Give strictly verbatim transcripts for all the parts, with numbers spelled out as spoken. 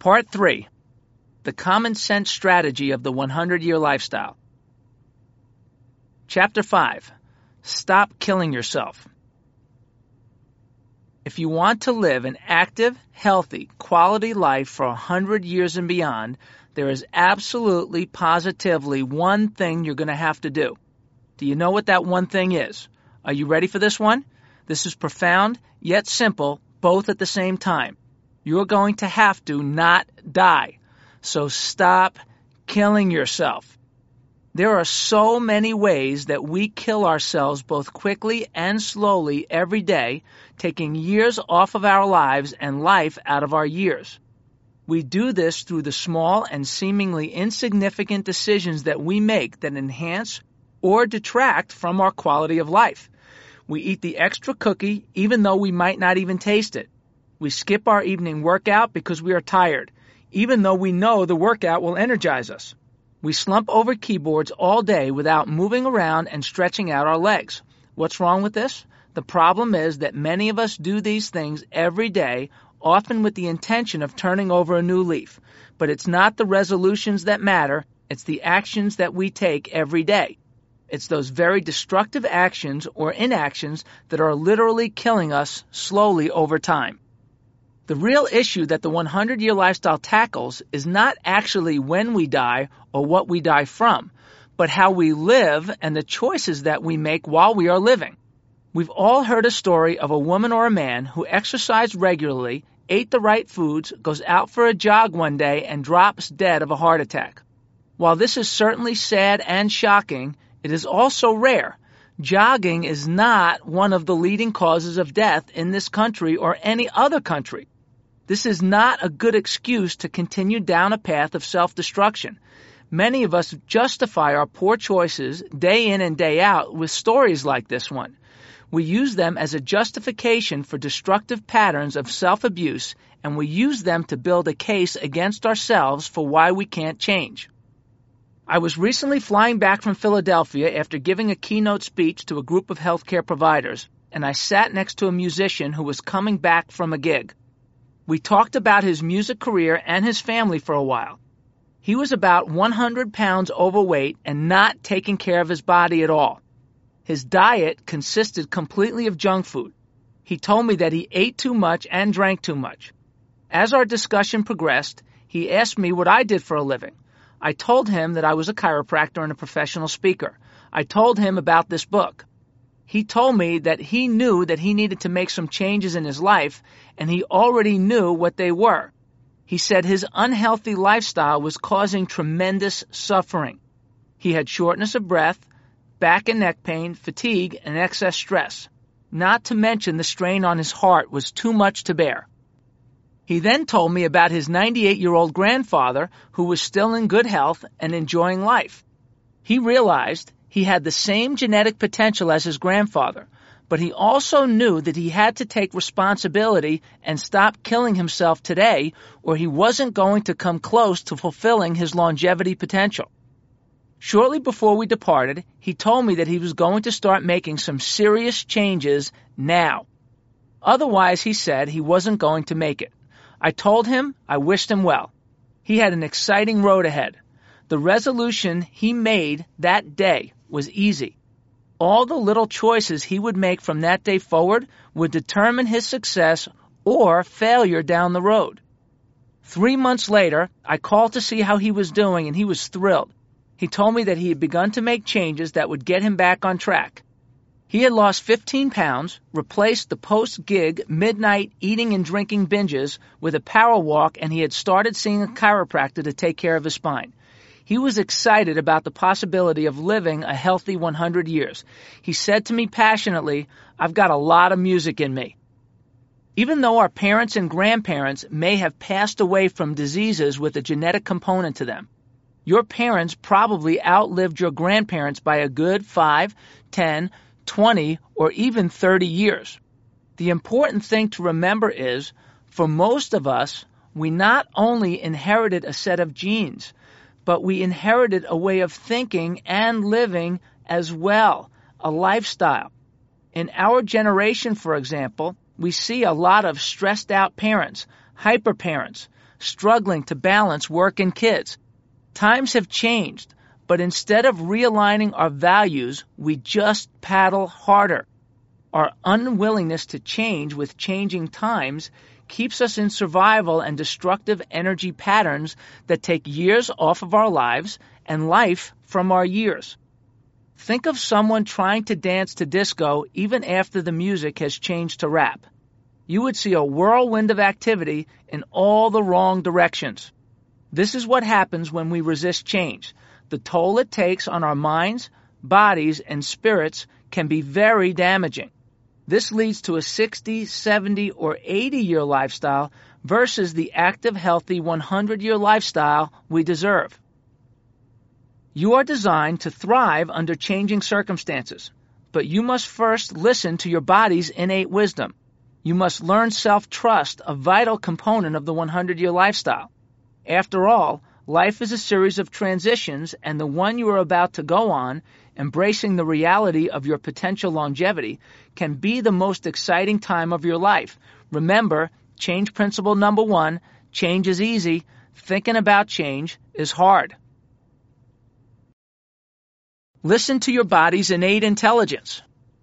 Part three, the common sense strategy of the hundred-year lifestyle. Chapter five, stop killing yourself. If you want to live an active, healthy, quality life for a hundred years and beyond, there is absolutely, positively one thing you're going to have to do. Do you know what that one thing is? Are you ready for this one? This is profound, yet simple, both at the same time. You're going to have to not die. So stop killing yourself. There are so many ways that we kill ourselves both quickly and slowly every day, taking years off of our lives and life out of our years. We do this through the small and seemingly insignificant decisions that we make that enhance or detract from our quality of life. We eat the extra cookie even though we might not even taste it. We skip our evening workout because we are tired, even though we know the workout will energize us. We slump over keyboards all day without moving around and stretching out our legs. What's wrong with this? The problem is that many of us do these things every day, often with the intention of turning over a new leaf. But it's not the resolutions that matter, it's the actions that we take every day. It's those very destructive actions or inactions that are literally killing us slowly over time. The real issue that the hundred-year lifestyle tackles is not actually when we die or what we die from, but how we live and the choices that we make while we are living. We've all heard a story of a woman or a man who exercised regularly, ate the right foods, goes out for a jog one day, and drops dead of a heart attack. While this is certainly sad and shocking, it is also rare. Jogging is not one of the leading causes of death in this country or any other country. This is not a good excuse to continue down a path of self-destruction. Many of us justify our poor choices day in and day out with stories like this one. We use them as a justification for destructive patterns of self-abuse, and we use them to build a case against ourselves for why we can't change. I was recently flying back from Philadelphia after giving a keynote speech to a group of healthcare providers, and I sat next to a musician who was coming back from a gig. We talked about his music career and his family for a while. He was about one hundred pounds overweight and not taking care of his body at all. His diet consisted completely of junk food. He told me that he ate too much and drank too much. As our discussion progressed, he asked me what I did for a living. I told him that I was a chiropractor and a professional speaker. I told him about this book. He told me that he knew that he needed to make some changes in his life, and he already knew what they were. He said his unhealthy lifestyle was causing tremendous suffering. He had shortness of breath, back and neck pain, fatigue, and excess stress. Not to mention the strain on his heart was too much to bear. He then told me about his ninety-eight-year-old grandfather who was still in good health and enjoying life. He realized he had the same genetic potential as his grandfather, but he also knew that he had to take responsibility and stop killing himself today, or he wasn't going to come close to fulfilling his longevity potential. Shortly before we departed, he told me that he was going to start making some serious changes now. Otherwise, he said, he wasn't going to make it. I told him I wished him well. He had an exciting road ahead. The resolution he made that day was easy. All the little choices he would make from that day forward would determine his success or failure down the road. Three months later, I called to see how he was doing, and he was thrilled. He told me that he had begun to make changes that would get him back on track. He had lost fifteen pounds, replaced the post-gig midnight eating and drinking binges with a power walk, and he had started seeing a chiropractor to take care of his spine. He was excited about the possibility of living a healthy hundred years. He said to me passionately, "I've got a lot of music in me." Even though our parents and grandparents may have passed away from diseases with a genetic component to them, your parents probably outlived your grandparents by a good five, ten, twenty, or even thirty years. The important thing to remember is, for most of us, we not only inherited a set of genes, but we inherited a way of thinking and living as well, a lifestyle. In our generation, for example, we see a lot of stressed out parents, hyper parents, struggling to balance work and kids. Times have changed, but instead of realigning our values, we just paddle harder. Our unwillingness to change with changing times keeps us in survival and destructive energy patterns that take years off of our lives and life from our years. Think of someone trying to dance to disco even after the music has changed to rap. You would see a whirlwind of activity in all the wrong directions. This is what happens when we resist change. The toll it takes on our minds, bodies, and spirits can be very damaging. This leads to a sixty, seventy, or eighty-year lifestyle versus the active, healthy one hundred-year lifestyle we deserve. You are designed to thrive under changing circumstances, but you must first listen to your body's innate wisdom. You must learn self-trust, a vital component of the one hundred-year lifestyle. After all, life is a series of transitions, and the one you are about to go on, embracing the reality of your potential longevity, can be the most exciting time of your life. Remember, change principle number one, change is easy. Thinking about change is hard. Listen to your body's innate intelligence.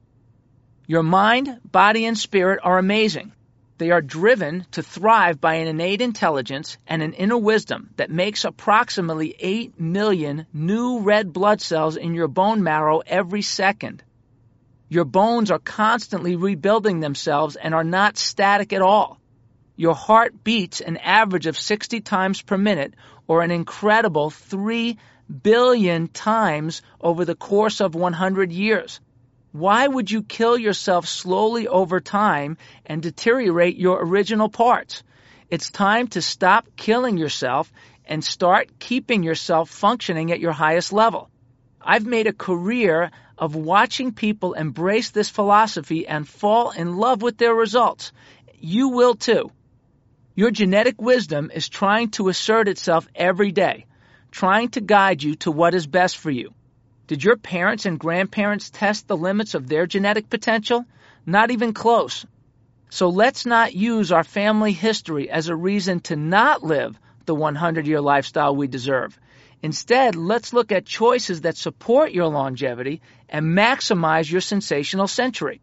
Your mind, body, and spirit are amazing. They are driven to thrive by an innate intelligence and an inner wisdom that makes approximately eight million new red blood cells in your bone marrow every second. Your bones are constantly rebuilding themselves and are not static at all. Your heart beats an average of sixty times per minute, or an incredible three billion times over the course of one hundred years. Why would you kill yourself slowly over time and deteriorate your original parts? It's time to stop killing yourself and start keeping yourself functioning at your highest level. I've made a career of watching people embrace this philosophy and fall in love with their results. You will too. Your genetic wisdom is trying to assert itself every day, trying to guide you to what is best for you. Did your parents and grandparents test the limits of their genetic potential? Not even close. So let's not use our family history as a reason to not live the one hundred-year lifestyle we deserve. Instead, let's look at choices that support your longevity and maximize your sensational century.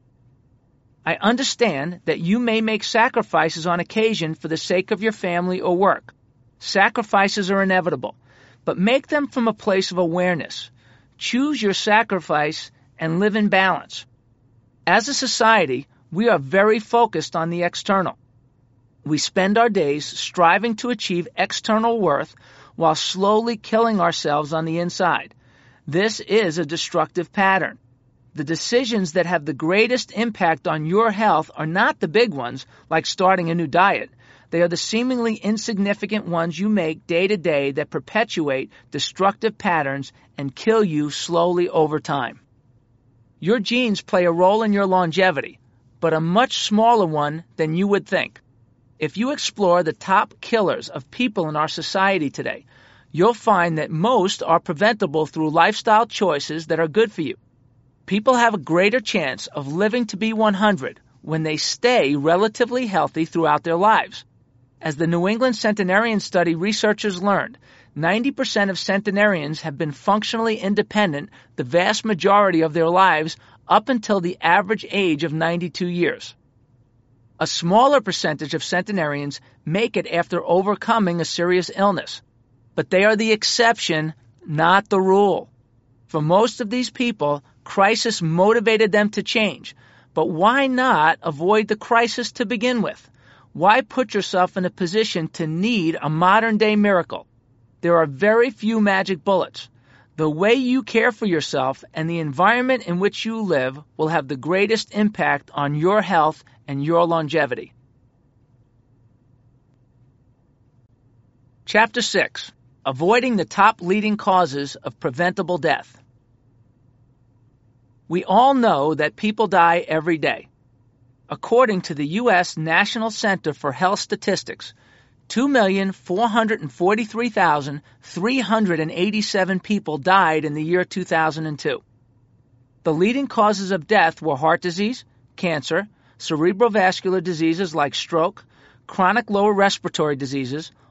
I understand that you may make sacrifices on occasion for the sake of your family or work. Sacrifices are inevitable, but make them from a place of awareness. Choose your sacrifice and live in balance. As a society, we are very focused on the external. We spend our days striving to achieve external worth while slowly killing ourselves on the inside. This is a destructive pattern. The decisions that have the greatest impact on your health are not the big ones, like starting a new diet. They are the seemingly insignificant ones you make day to day that perpetuate destructive patterns and kill you slowly over time. Your genes play a role in your longevity, but a much smaller one than you would think. If you explore the top killers of people in our society today, you'll find that most are preventable through lifestyle choices that are good for you. People have a greater chance of living to be one hundred when they stay relatively healthy throughout their lives. As the New England Centenarian Study researchers learned, ninety percent of centenarians have been functionally independent the vast majority of their lives up until the average age of ninety-two years. A smaller percentage of centenarians make it after overcoming a serious illness, but they are the exception, not the rule. For most of these people, crisis motivated them to change, but why not avoid the crisis to begin with? Why put yourself in a position to need a modern-day miracle? There are very few magic bullets. The way you care for yourself and the environment in which you live will have the greatest impact on your health and your longevity. Chapter six. Avoiding the top leading causes of preventable death. We all know that people die every day. According to the U S National Center for Health Statistics, two million four hundred forty-three thousand three hundred eighty-seven people died in the year two thousand two. The leading causes of death were heart disease, cancer, cerebrovascular diseases like stroke, chronic lower respiratory diseases,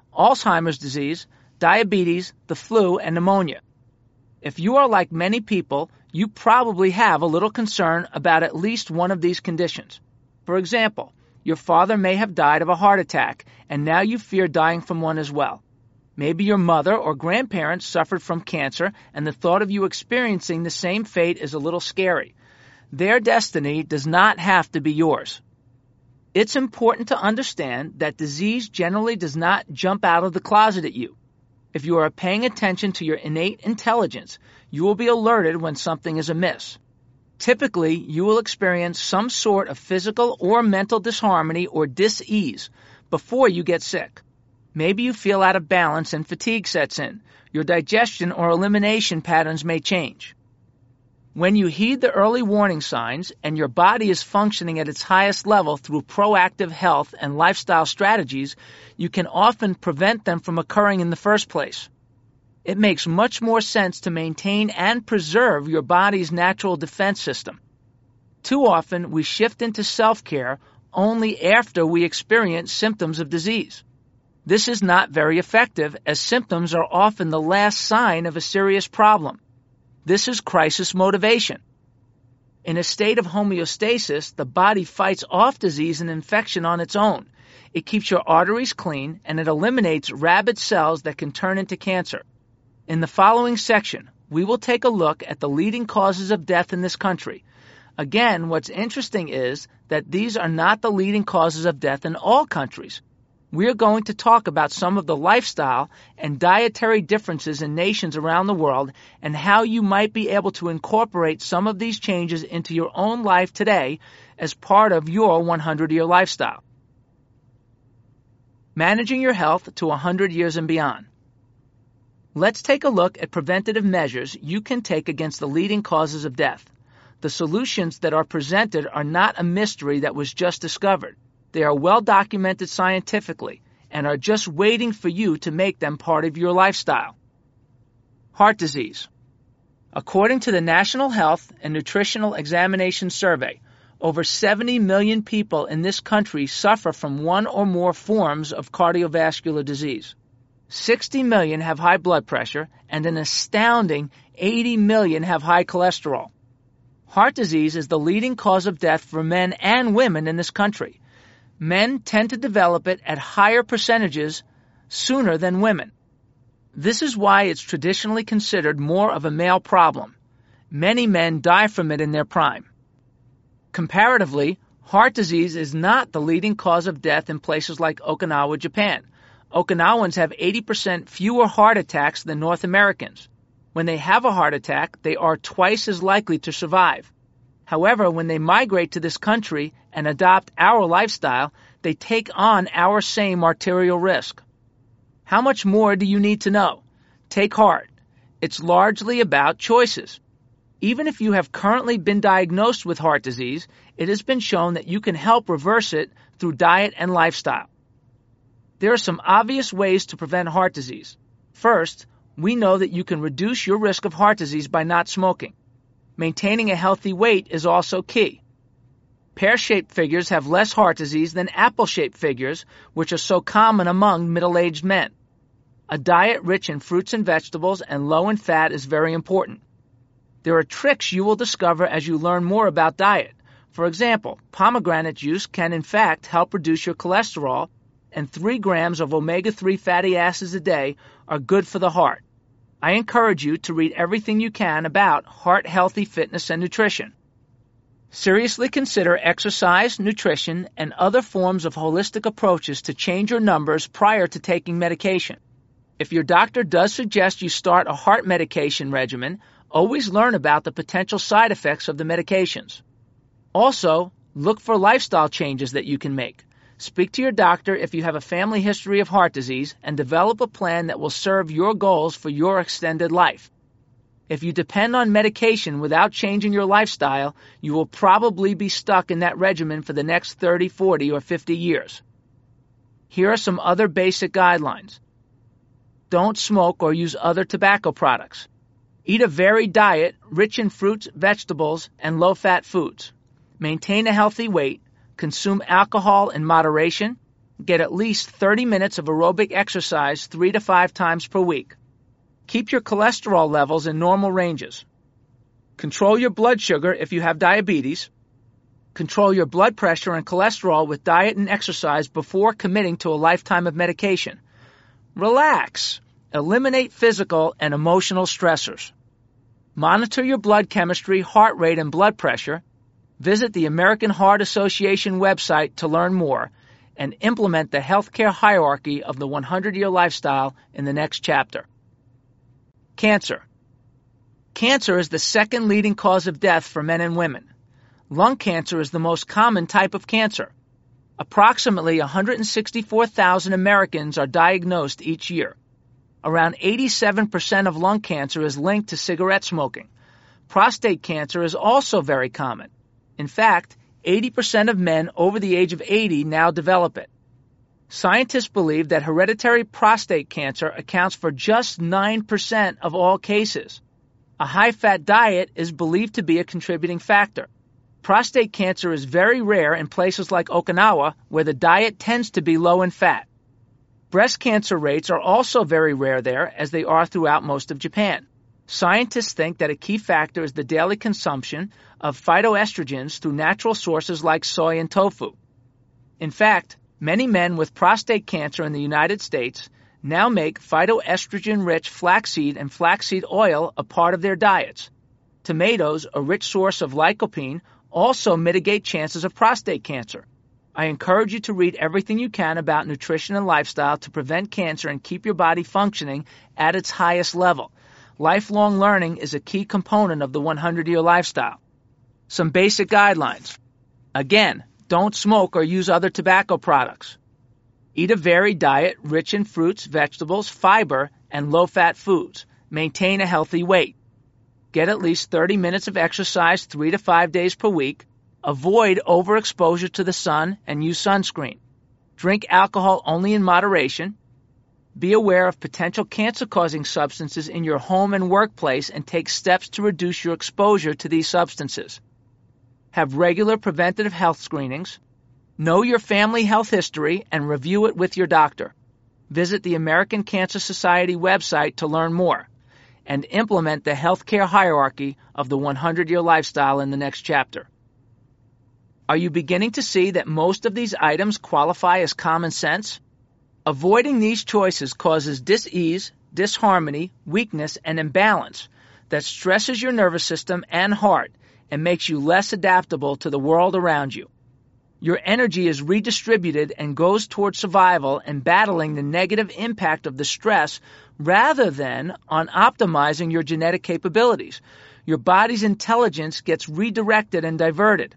Alzheimer's disease, diabetes, the flu, and pneumonia. If you are like many people, you probably have a little concern about at least one of these conditions. For example, your father may have died of a heart attack, and now you fear dying from one as well. Maybe your mother or grandparents suffered from cancer, and the thought of you experiencing the same fate is a little scary. Their destiny does not have to be yours. It's important to understand that disease generally does not jump out of the closet at you. If you are paying attention to your innate intelligence, you will be alerted when something is amiss. Typically, you will experience some sort of physical or mental disharmony or dis-ease before you get sick. Maybe you feel out of balance and fatigue sets in. Your digestion or elimination patterns may change. When you heed the early warning signs and your body is functioning at its highest level through proactive health and lifestyle strategies, you can often prevent them from occurring in the first place. It makes much more sense to maintain and preserve your body's natural defense system. Too often, we shift into self-care only after we experience symptoms of disease. This is not very effective, as symptoms are often the last sign of a serious problem. This is crisis motivation. In a state of homeostasis, the body fights off disease and infection on its own. It keeps your arteries clean, and it eliminates rabid cells that can turn into cancer. In the following section, we will take a look at the leading causes of death in this country. Again, what's interesting is that these are not the leading causes of death in all countries. We are going to talk about some of the lifestyle and dietary differences in nations around the world and how you might be able to incorporate some of these changes into your own life today as part of your hundred-year lifestyle. Managing your health to one hundred years and beyond. Let's take a look at preventative measures you can take against the leading causes of death. The solutions that are presented are not a mystery that was just discovered. They are well documented scientifically and are just waiting for you to make them part of your lifestyle. Heart disease. According to the National Health and Nutritional Examination Survey, over seventy million people in this country suffer from one or more forms of cardiovascular disease. sixty million have high blood pressure, and an astounding eighty million have high cholesterol. Heart disease is the leading cause of death for men and women in this country. Men tend to develop it at higher percentages sooner than women. This is why it's traditionally considered more of a male problem. Many men die from it in their prime. Comparatively, heart disease is not the leading cause of death in places like Okinawa, Japan. Okinawans have eighty percent fewer heart attacks than North Americans. When they have a heart attack, they are twice as likely to survive. However, when they migrate to this country and adopt our lifestyle, they take on our same arterial risk. How much more do you need to know? Take heart. It's largely about choices. Even if you have currently been diagnosed with heart disease, it has been shown that you can help reverse it through diet and lifestyle. There are some obvious ways to prevent heart disease. First, we know that you can reduce your risk of heart disease by not smoking. Maintaining a healthy weight is also key. Pear-shaped figures have less heart disease than apple-shaped figures, which are so common among middle-aged men. A diet rich in fruits and vegetables and low in fat is very important. There are tricks you will discover as you learn more about diet. For example, pomegranate juice can in fact help reduce your cholesterol, and three grams of omega three fatty acids a day are good for the heart. I encourage you to read everything you can about heart-healthy fitness and nutrition. Seriously consider exercise, nutrition, and other forms of holistic approaches to change your numbers prior to taking medication. If your doctor does suggest you start a heart medication regimen, always learn about the potential side effects of the medications. Also, look for lifestyle changes that you can make. Speak to your doctor if you have a family history of heart disease and develop a plan that will serve your goals for your extended life. If you depend on medication without changing your lifestyle, you will probably be stuck in that regimen for the next thirty, forty, or fifty years. Here are some other basic guidelines. Don't smoke or use other tobacco products. Eat a varied diet rich in fruits, vegetables, and low-fat foods. Maintain a healthy weight. Consume alcohol in moderation. Get at least thirty minutes of aerobic exercise three to five times per week. Keep your cholesterol levels in normal ranges. Control your blood sugar if you have diabetes. Control your blood pressure and cholesterol with diet and exercise before committing to a lifetime of medication. Relax. Eliminate physical and emotional stressors. Monitor your blood chemistry, heart rate, and blood pressure. Visit the American Heart Association website to learn more and implement the healthcare hierarchy of the hundred-year lifestyle in the next chapter. Cancer. Cancer is the second leading cause of death for men and women. Lung cancer is the most common type of cancer. Approximately one hundred sixty-four thousand Americans are diagnosed each year. Around eighty-seven percent of lung cancer is linked to cigarette smoking. Prostate cancer is also very common. In fact, eighty percent of men over the age of eighty now develop it. Scientists believe that hereditary prostate cancer accounts for just nine percent of all cases. A high-fat diet is believed to be a contributing factor. Prostate cancer is very rare in places like Okinawa, where the diet tends to be low in fat. Breast cancer rates are also very rare there, as they are throughout most of Japan. Scientists think that a key factor is the daily consumption of phytoestrogens through natural sources like soy and tofu. In fact, many men with prostate cancer in the United States now make phytoestrogen-rich flaxseed and flaxseed oil a part of their diets. Tomatoes, a rich source of lycopene, also mitigate chances of prostate cancer. I encourage you to read everything you can about nutrition and lifestyle to prevent cancer and keep your body functioning at its highest level. Lifelong learning is a key component of the hundred-year lifestyle. Some basic guidelines. Again, don't smoke or use other tobacco products. Eat a varied diet rich in fruits, vegetables, fiber, and low-fat foods. Maintain a healthy weight. Get at least thirty minutes of exercise three to five days per week. Avoid overexposure to the sun and use sunscreen. Drink alcohol only in moderation. Be aware of potential cancer-causing substances in your home and workplace and take steps to reduce your exposure to these substances. Have regular preventative health screenings. Know your family health history and review it with your doctor. Visit the American Cancer Society website to learn more and implement the healthcare hierarchy of the hundred-year lifestyle in the next chapter. Are you beginning to see that most of these items qualify as common sense? Avoiding these choices causes dis-ease, disharmony, weakness, and imbalance that stresses your nervous system and heart and makes you less adaptable to the world around you. Your energy is redistributed and goes towards survival and battling the negative impact of the stress rather than on optimizing your genetic capabilities. Your body's intelligence gets redirected and diverted.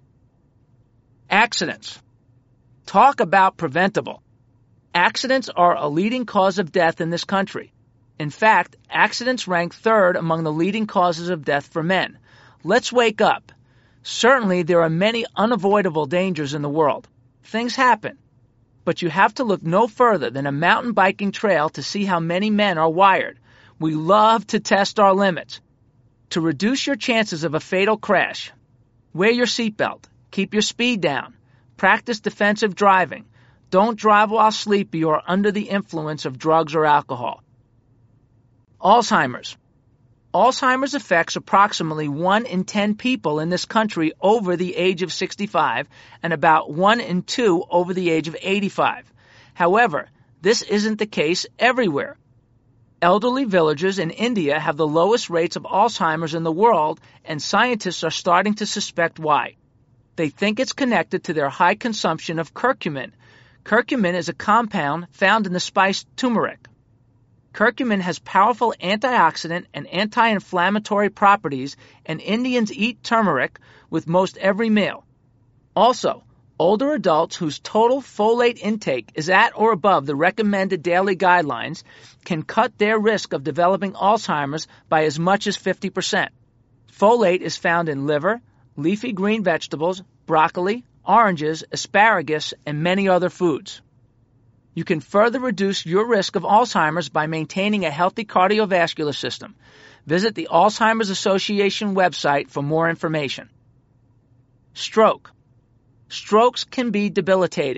Accidents. Talk about preventable. Accidents are a leading cause of death in this country. In fact, accidents rank third among the leading causes of death for men. Let's wake up. Certainly, there are many unavoidable dangers in the world. Things happen. But you have to look no further than a mountain biking trail to see how many men are wired. We love to test our limits. To reduce your chances of a fatal crash, wear your seatbelt, keep your speed down, practice defensive driving, don't drive while sleepy or under the influence of drugs or alcohol. Alzheimer's. Alzheimer's affects approximately one in ten people in this country over the age of sixty-five and about one in two over the age of eighty-five. However, this isn't the case everywhere. Elderly villagers in India have the lowest rates of Alzheimer's in the world, and scientists are starting to suspect why. They think it's connected to their high consumption of curcumin. Curcumin is a compound found in the spice turmeric. Curcumin has powerful antioxidant and anti-inflammatory properties, and Indians eat turmeric with most every meal. Also, older adults whose total folate intake is at or above the recommended daily guidelines can cut their risk of developing Alzheimer's by as much as fifty percent. Folate is found in liver, leafy green vegetables, broccoli, oranges, asparagus, and many other foods. You can further reduce your risk of Alzheimer's by maintaining a healthy cardiovascular system. Visit the Alzheimer's Association website for more information. Stroke. Strokes can be debilitating,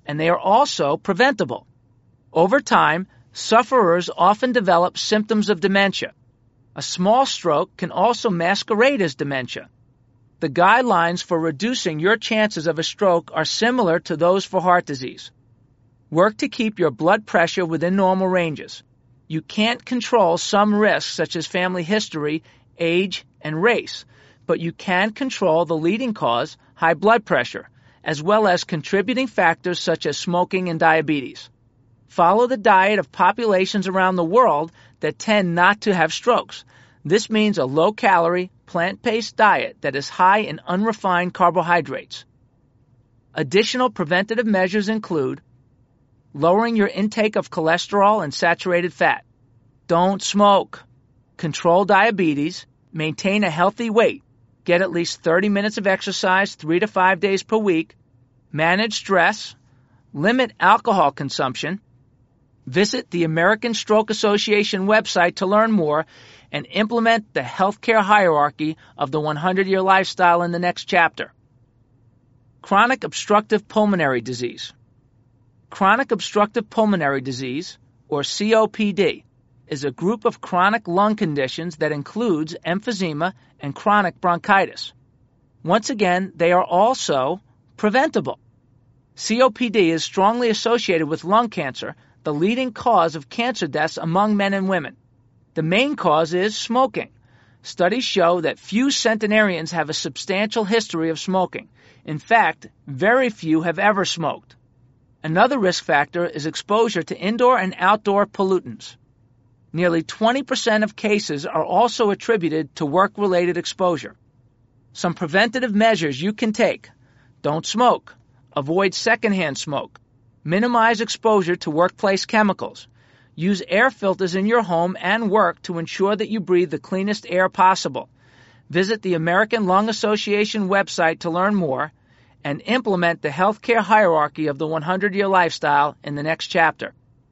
and they are also preventable. Over time, sufferers often develop symptoms of dementia. A small stroke can also masquerade as dementia. The guidelines for reducing your chances of a stroke are similar to those for heart disease. Work to keep your blood pressure within normal ranges. You can't control some risks such as family history, age, and race, but you can control the leading cause, high blood pressure, as well as contributing factors such as smoking and diabetes. Follow the diet of populations around the world that tend not to have strokes. This means a low-calorie, plant-based diet that is high in unrefined carbohydrates. Additional preventative measures include lowering your intake of cholesterol and saturated fat. Don't smoke. Control diabetes. Maintain a healthy weight. Get at least thirty minutes of exercise three to five days per week. Manage stress. Limit alcohol consumption. Visit the American Stroke Association website to learn more and implement the healthcare hierarchy of the hundred-year lifestyle in the next chapter. Chronic obstructive pulmonary disease. Chronic obstructive pulmonary disease, or C O P D, is a group of chronic lung conditions that includes emphysema and chronic bronchitis. Once again, they are also preventable. C O P D is strongly associated with lung cancer, the leading cause of cancer deaths among men and women. The main cause is smoking. Studies show that few centenarians have a substantial history of smoking. In fact, very few have ever smoked. Another risk factor is exposure to indoor and outdoor pollutants. Nearly twenty percent of cases are also attributed to work-related exposure. Some preventative measures you can take: don't smoke, avoid secondhand smoke, minimize exposure to workplace chemicals, use air filters in your home and work to ensure that you breathe the cleanest air possible. Visit the American Lung Association website to learn more, and implement the healthcare hierarchy of the hundred-year lifestyle in the next chapter.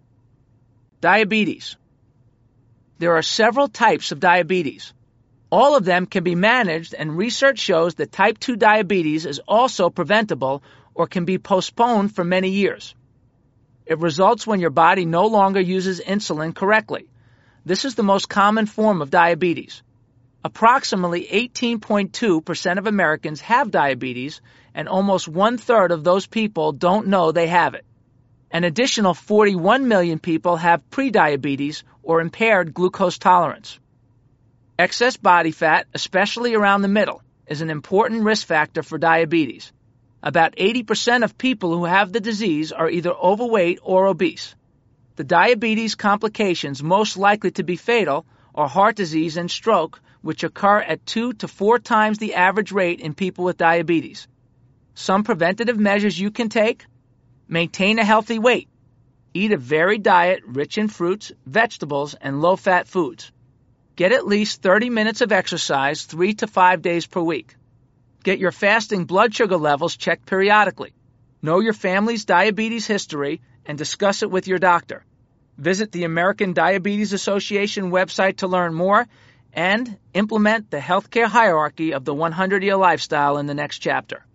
Diabetes. There are several types of diabetes. All of them can be managed, and research shows that type two diabetes is also preventable or can be postponed for many years. It results when your body no longer uses insulin correctly. This is the most common form of diabetes. Approximately eighteen point two percent of Americans have diabetes, and almost one-third of those people don't know they have it. An additional forty-one million people have prediabetes or impaired glucose tolerance. Excess body fat, especially around the middle, is an important risk factor for diabetes. About eighty percent of people who have the disease are either overweight or obese. The diabetes complications most likely to be fatal are heart disease and stroke, which occur at two to four times the average rate in people with diabetes. Some preventative measures you can take: maintain a healthy weight. Eat a varied diet rich in fruits, vegetables, and low-fat foods. Get at least thirty minutes of exercise three to five days per week. Get your fasting blood sugar levels checked periodically. Know your family's diabetes history and discuss it with your doctor. Visit the American Diabetes Association website to learn more and implement the healthcare hierarchy of the hundred-year lifestyle in the next chapter.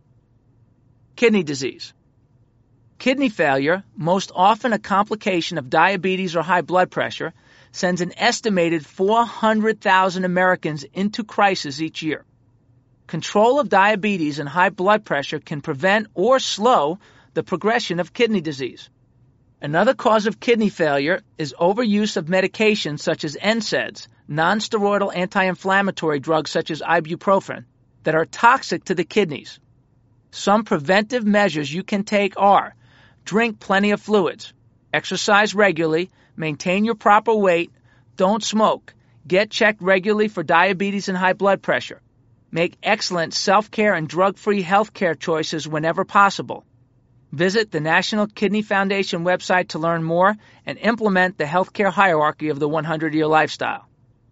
Kidney disease. Kidney failure, most often a complication of diabetes or high blood pressure, sends an estimated four hundred thousand Americans into crisis each year. Control of diabetes and high blood pressure can prevent or slow the progression of kidney disease. Another cause of kidney failure is overuse of medications such as N SAIDs, non-steroidal anti-inflammatory drugs such as ibuprofen, that are toxic to the kidneys. Some preventive measures you can take are: drink plenty of fluids, exercise regularly, maintain your proper weight, don't smoke, get checked regularly for diabetes and high blood pressure, make excellent self-care and drug-free health care choices whenever possible. Visit the National Kidney Foundation website to learn more and implement the healthcare hierarchy of the hundred-year lifestyle.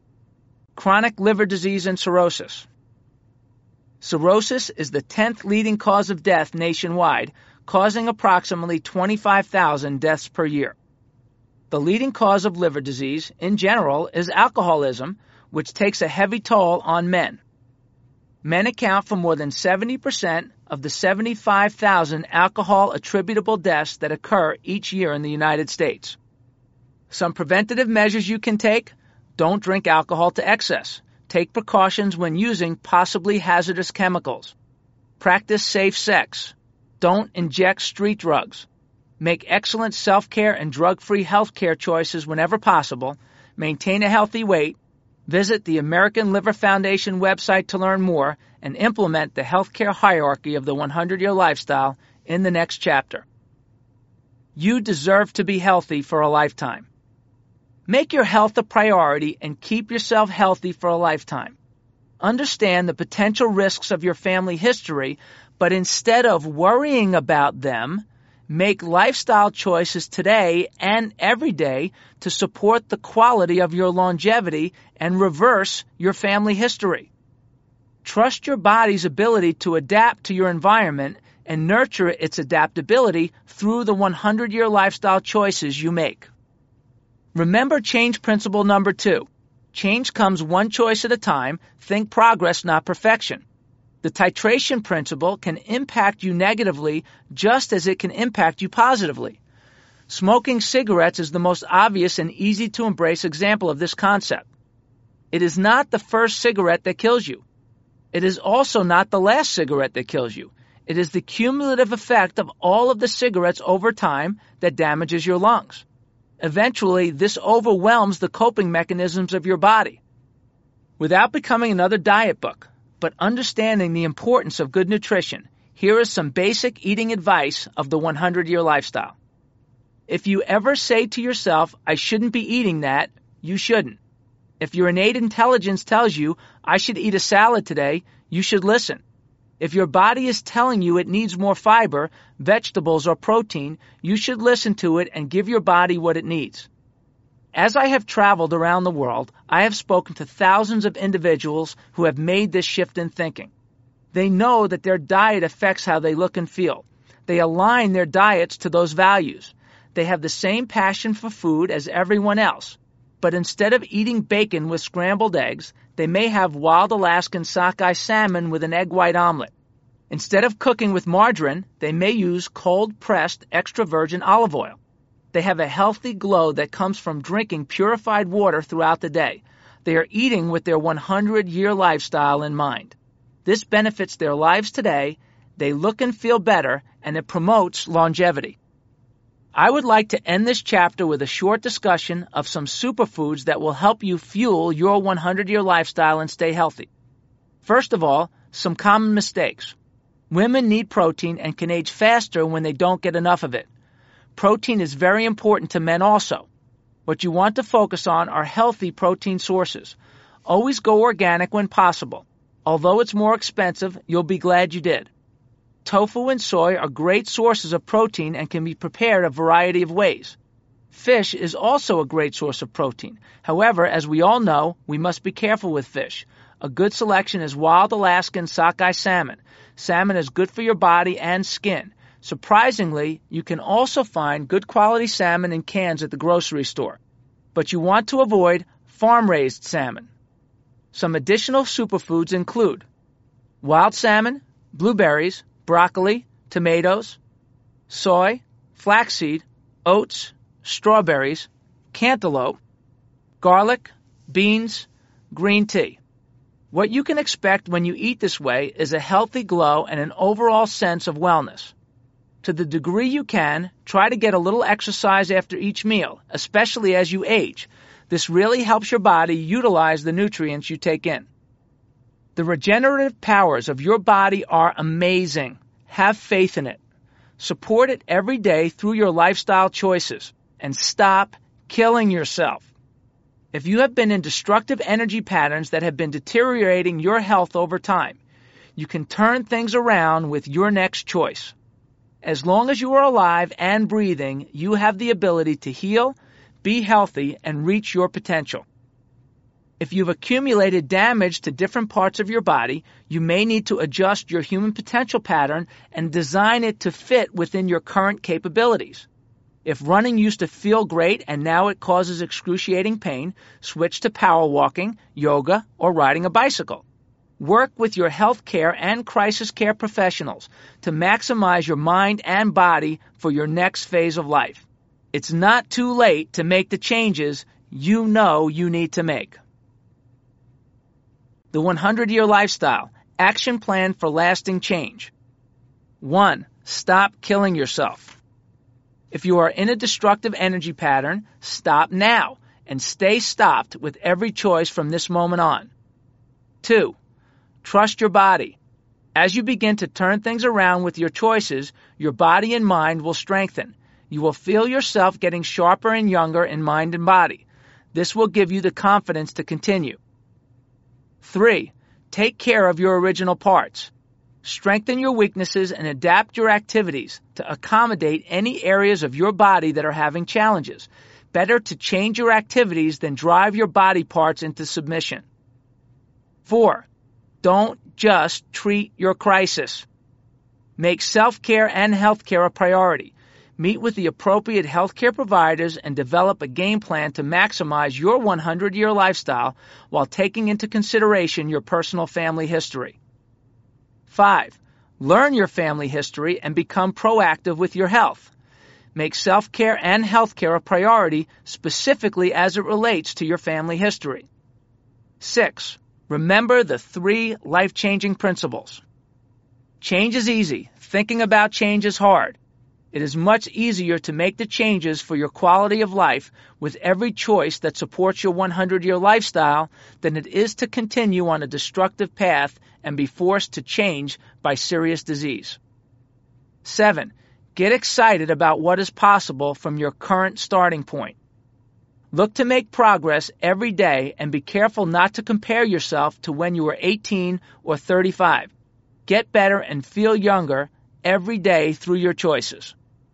Chronic liver disease and cirrhosis. Cirrhosis is the tenth leading cause of death nationwide, causing approximately twenty-five thousand deaths per year. The leading cause of liver disease, in general, is alcoholism, which takes a heavy toll on men. Men account for more than seventy percent of the seventy-five thousand alcohol attributable deaths that occur each year in the United States. Some preventative measures you can take: don't drink alcohol to excess. Take precautions when using possibly hazardous chemicals. Practice safe sex. Don't inject street drugs. Make excellent self-care and drug-free health care choices whenever possible. Maintain a healthy weight. Visit the American Liver Foundation website to learn more and implement the healthcare hierarchy of the hundred-year lifestyle in the next chapter. You deserve to be healthy for a lifetime. Make your health a priority and keep yourself healthy for a lifetime. Understand the potential risks of your family history, but instead of worrying about them, make lifestyle choices today and every day to support the quality of your longevity and reverse your family history. Trust your body's ability to adapt to your environment and nurture its adaptability through the hundred-year lifestyle choices you make. Remember change principle number two. Change comes one choice at a time. Think progress, not perfection. The titration principle can impact you negatively just as it can impact you positively. Smoking cigarettes is the most obvious and easy to embrace example of this concept. It is not the first cigarette that kills you. It is also not the last cigarette that kills you. It is the cumulative effect of all of the cigarettes over time that damages your lungs. Eventually, this overwhelms the coping mechanisms of your body. Without becoming another diet book, but understanding the importance of good nutrition, here is some basic eating advice of the hundred-year lifestyle. If you ever say to yourself, I shouldn't be eating that, you shouldn't. If your innate intelligence tells you, I should eat a salad today, you should listen. If your body is telling you it needs more fiber, vegetables, or protein, you should listen to it and give your body what it needs. As I have traveled around the world, I have spoken to thousands of individuals who have made this shift in thinking. They know that their diet affects how they look and feel. They align their diets to those values. They have the same passion for food as everyone else. But instead of eating bacon with scrambled eggs, they may have wild Alaskan sockeye salmon with an egg white omelet. Instead of cooking with margarine, they may use cold-pressed extra virgin olive oil. They have a healthy glow that comes from drinking purified water throughout the day. They are eating with their hundred-year lifestyle in mind. This benefits their lives today, they look and feel better, and it promotes longevity. I would like to end this chapter with a short discussion of some superfoods that will help you fuel your hundred-year lifestyle and stay healthy. First of all, some common mistakes. Women need protein and can age faster when they don't get enough of it. Protein is very important to men also. What you want to focus on are healthy protein sources. Always go organic when possible. Although it's more expensive, you'll be glad you did. Tofu and soy are great sources of protein and can be prepared a variety of ways. Fish is also a great source of protein. However, as we all know, we must be careful with fish. A good selection is wild Alaskan sockeye salmon. Salmon is good for your body and skin. Surprisingly, you can also find good quality salmon in cans at the grocery store. But you want to avoid farm-raised salmon. Some additional superfoods include wild salmon, blueberries, broccoli, tomatoes, soy, flaxseed, oats, strawberries, cantaloupe, garlic, beans, green tea. What you can expect when you eat this way is a healthy glow and an overall sense of wellness. To the degree you can, try to get a little exercise after each meal, especially as you age. This really helps your body utilize the nutrients you take in. The regenerative powers of your body are amazing. Have faith in it. Support it every day through your lifestyle choices. And stop killing yourself. If you have been in destructive energy patterns that have been deteriorating your health over time, you can turn things around with your next choice. As long as you are alive and breathing, you have the ability to heal, be healthy, and reach your potential. If you've accumulated damage to different parts of your body, you may need to adjust your human potential pattern and design it to fit within your current capabilities. If running used to feel great and now it causes excruciating pain, switch to power walking, yoga, or riding a bicycle. Work with your health care and crisis care professionals to maximize your mind and body for your next phase of life. It's not too late to make the changes you know you need to make. The one hundred year Lifestyle Action Plan for Lasting Change. one. Stop killing yourself. If you are in a destructive energy pattern, stop now and stay stopped with every choice from this moment on. two. Trust your body. As you begin to turn things around with your choices, your body and mind will strengthen. You will feel yourself getting sharper and younger in mind and body. This will give you the confidence to continue. three. Take care of your original parts. Strengthen your weaknesses and adapt your activities to accommodate any areas of your body that are having challenges. Better to change your activities than drive your body parts into submission. four. Don't just treat your crisis. Make self-care and healthcare a priority. Meet with the appropriate healthcare providers and develop a game plan to maximize your one hundred year lifestyle while taking into consideration your personal family history. five. Learn your family history and become proactive with your health. Make self-care and healthcare a priority specifically as it relates to your family history. six. Remember the three life-changing principles. Change is easy. Thinking about change is hard. It is much easier to make the changes for your quality of life with every choice that supports your one hundred year lifestyle than it is to continue on a destructive path and be forced to change by serious disease. seven. Get excited about what is possible from your current starting point. Look to make progress every day and be careful not to compare yourself to when you were eighteen or thirty-five. Get better and feel younger every day through your choices.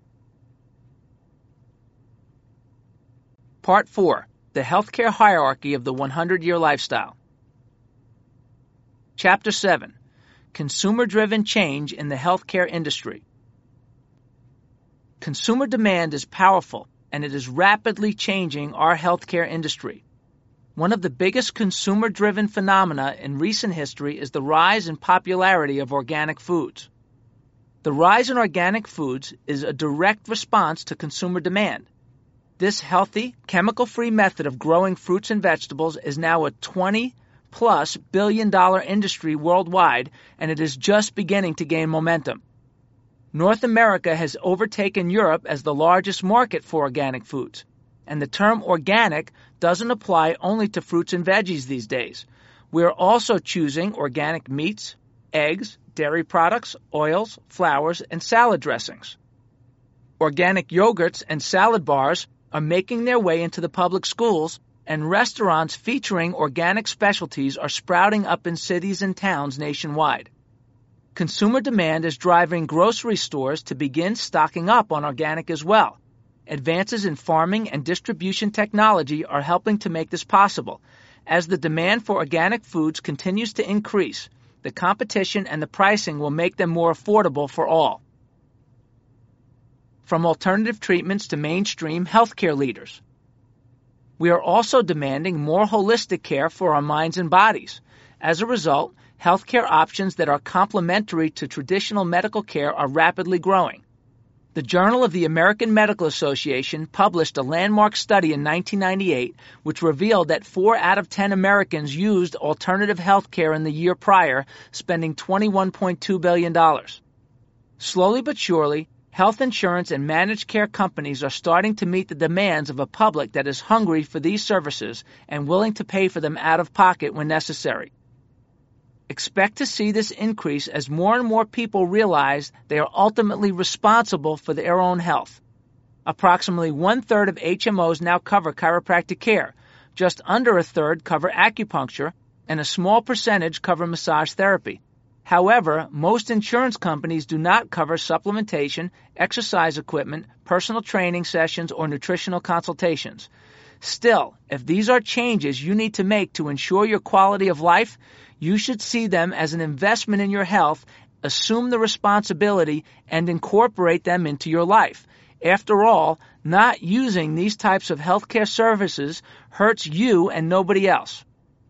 Part four. The Healthcare Hierarchy of the one hundred year Lifestyle. Chapter seven. Consumer-Driven Change in the Healthcare Industry. Consumer demand is powerful, and it is rapidly changing our healthcare industry. One of the biggest consumer-driven phenomena in recent history is the rise in popularity of organic foods. The rise in organic foods is a direct response to consumer demand. This healthy, chemical-free method of growing fruits and vegetables is now a twenty plus billion dollar industry worldwide, and it is just beginning to gain momentum. North America has overtaken Europe as the largest market for organic foods, and the term organic doesn't apply only to fruits and veggies these days. We are also choosing organic meats, eggs, dairy products, oils, flours, and salad dressings. Organic yogurts and salad bars are making their way into the public schools, and restaurants featuring organic specialties are sprouting up in cities and towns nationwide. Consumer demand is driving grocery stores to begin stocking up on organic as well. Advances in farming and distribution technology are helping to make this possible. As the demand for organic foods continues to increase, the competition and the pricing will make them more affordable for all. From alternative treatments to mainstream healthcare leaders. We are also demanding more holistic care for our minds and bodies. As a result, healthcare options that are complementary to traditional medical care are rapidly growing. The Journal of the American Medical Association published a landmark study in nineteen ninety-eight which revealed that four out of ten Americans used alternative health care in the year prior, spending twenty-one point two billion dollars. Slowly but surely, health insurance and managed care companies are starting to meet the demands of a public that is hungry for these services and willing to pay for them out of pocket when necessary. Expect to see this increase as more and more people realize they are ultimately responsible for their own health. Approximately one-third of H M Os now cover chiropractic care, just under a third cover acupuncture, and a small percentage cover massage therapy. However, most insurance companies do not cover supplementation, exercise equipment, personal training sessions, or nutritional consultations. Still, if these are changes you need to make to ensure your quality of life, you should see them as an investment in your health, assume the responsibility, and incorporate them into your life. After all, not using these types of healthcare services hurts you and nobody else.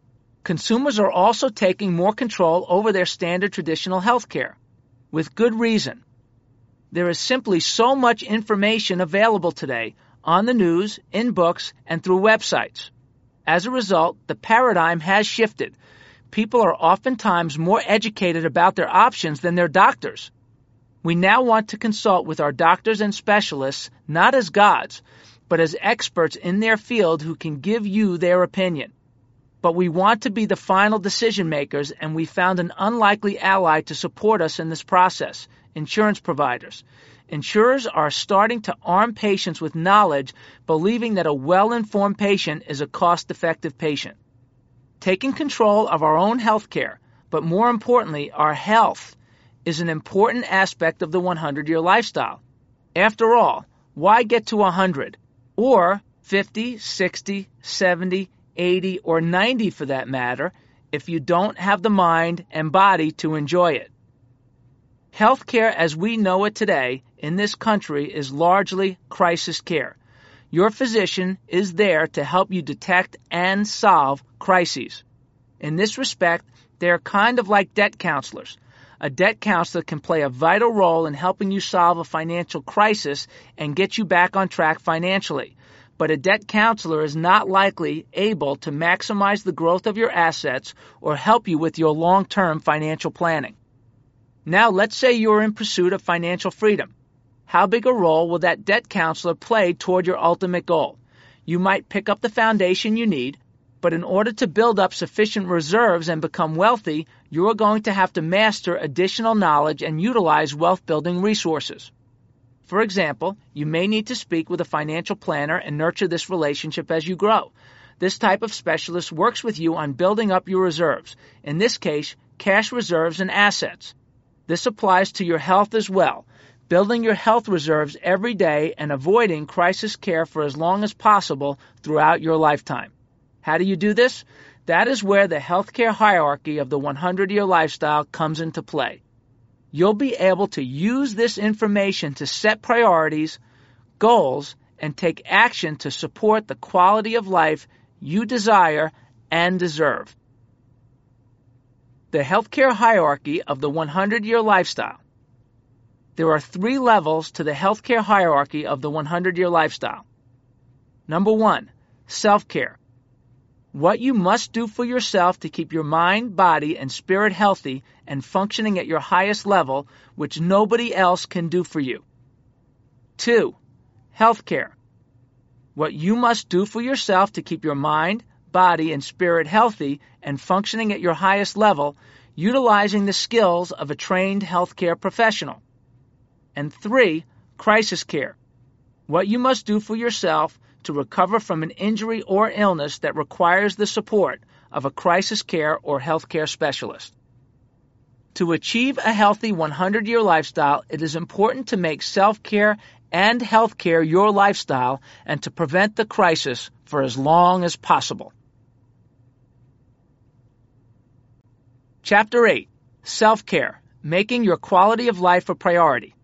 Consumers are also taking more control over their standard traditional health care, with good reason. There is simply so much information available today on the news, in books, and through websites. As a result, the paradigm has shifted. People are oftentimes more educated about their options than their doctors. We now want to consult with our doctors and specialists not as gods, but as experts in their field who can give you their opinion. But we want to be the final decision makers, and we found an unlikely ally to support us in this process: insurance providers. Insurers are starting to arm patients with knowledge, believing that a well-informed patient is a cost-effective patient. Taking control of our own health care, but more importantly, our health, is an important aspect of the hundred-year lifestyle. After all, why get to one hundred? Or fifty, sixty, seventy, eighty, or ninety for that matter, if you don't have the mind and body to enjoy it. Healthcare as we know it today in this country is largely crisis care. Your physician is there to help you detect and solve crises. In this respect, they are kind of like debt counselors. A debt counselor can play a vital role in helping you solve a financial crisis and get you back on track financially. But a debt counselor is not likely able to maximize the growth of your assets or help you with your long-term financial planning. Now, let's say you're in pursuit of financial freedom. How big a role will that debt counselor play toward your ultimate goal? You might pick up the foundation you need, but in order to build up sufficient reserves and become wealthy, you are going to have to master additional knowledge and utilize wealth-building resources. For example, you may need to speak with a financial planner and nurture this relationship as you grow. This type of specialist works with you on building up your reserves, in this case, cash reserves and assets. This applies to your health as well, building your health reserves every day and avoiding crisis care for as long as possible throughout your lifetime. How do you do this? That is where the healthcare hierarchy of the hundred-year lifestyle comes into play. You'll be able to use this information to set priorities, goals, and take action to support the quality of life you desire and deserve. The healthcare hierarchy of the hundred-year lifestyle. There are three levels to the healthcare hierarchy of the hundred-year lifestyle. Number one, self-care. What you must do for yourself to keep your mind, body, and spirit healthy and functioning at your highest level, which nobody else can do for you. Two, healthcare. What you must do for yourself to keep your mind, body, and spirit healthy and functioning at your highest level, utilizing the skills of a trained healthcare professional. And three, crisis care. What you must do for yourself to recover from an injury or illness that requires the support of a crisis care or healthcare specialist. To achieve a healthy hundred-year lifestyle, it is important to make self-care and healthcare your lifestyle and to prevent the crisis for as long as possible. Chapter eight, Self-Care, Making Your Quality of Life a Priority.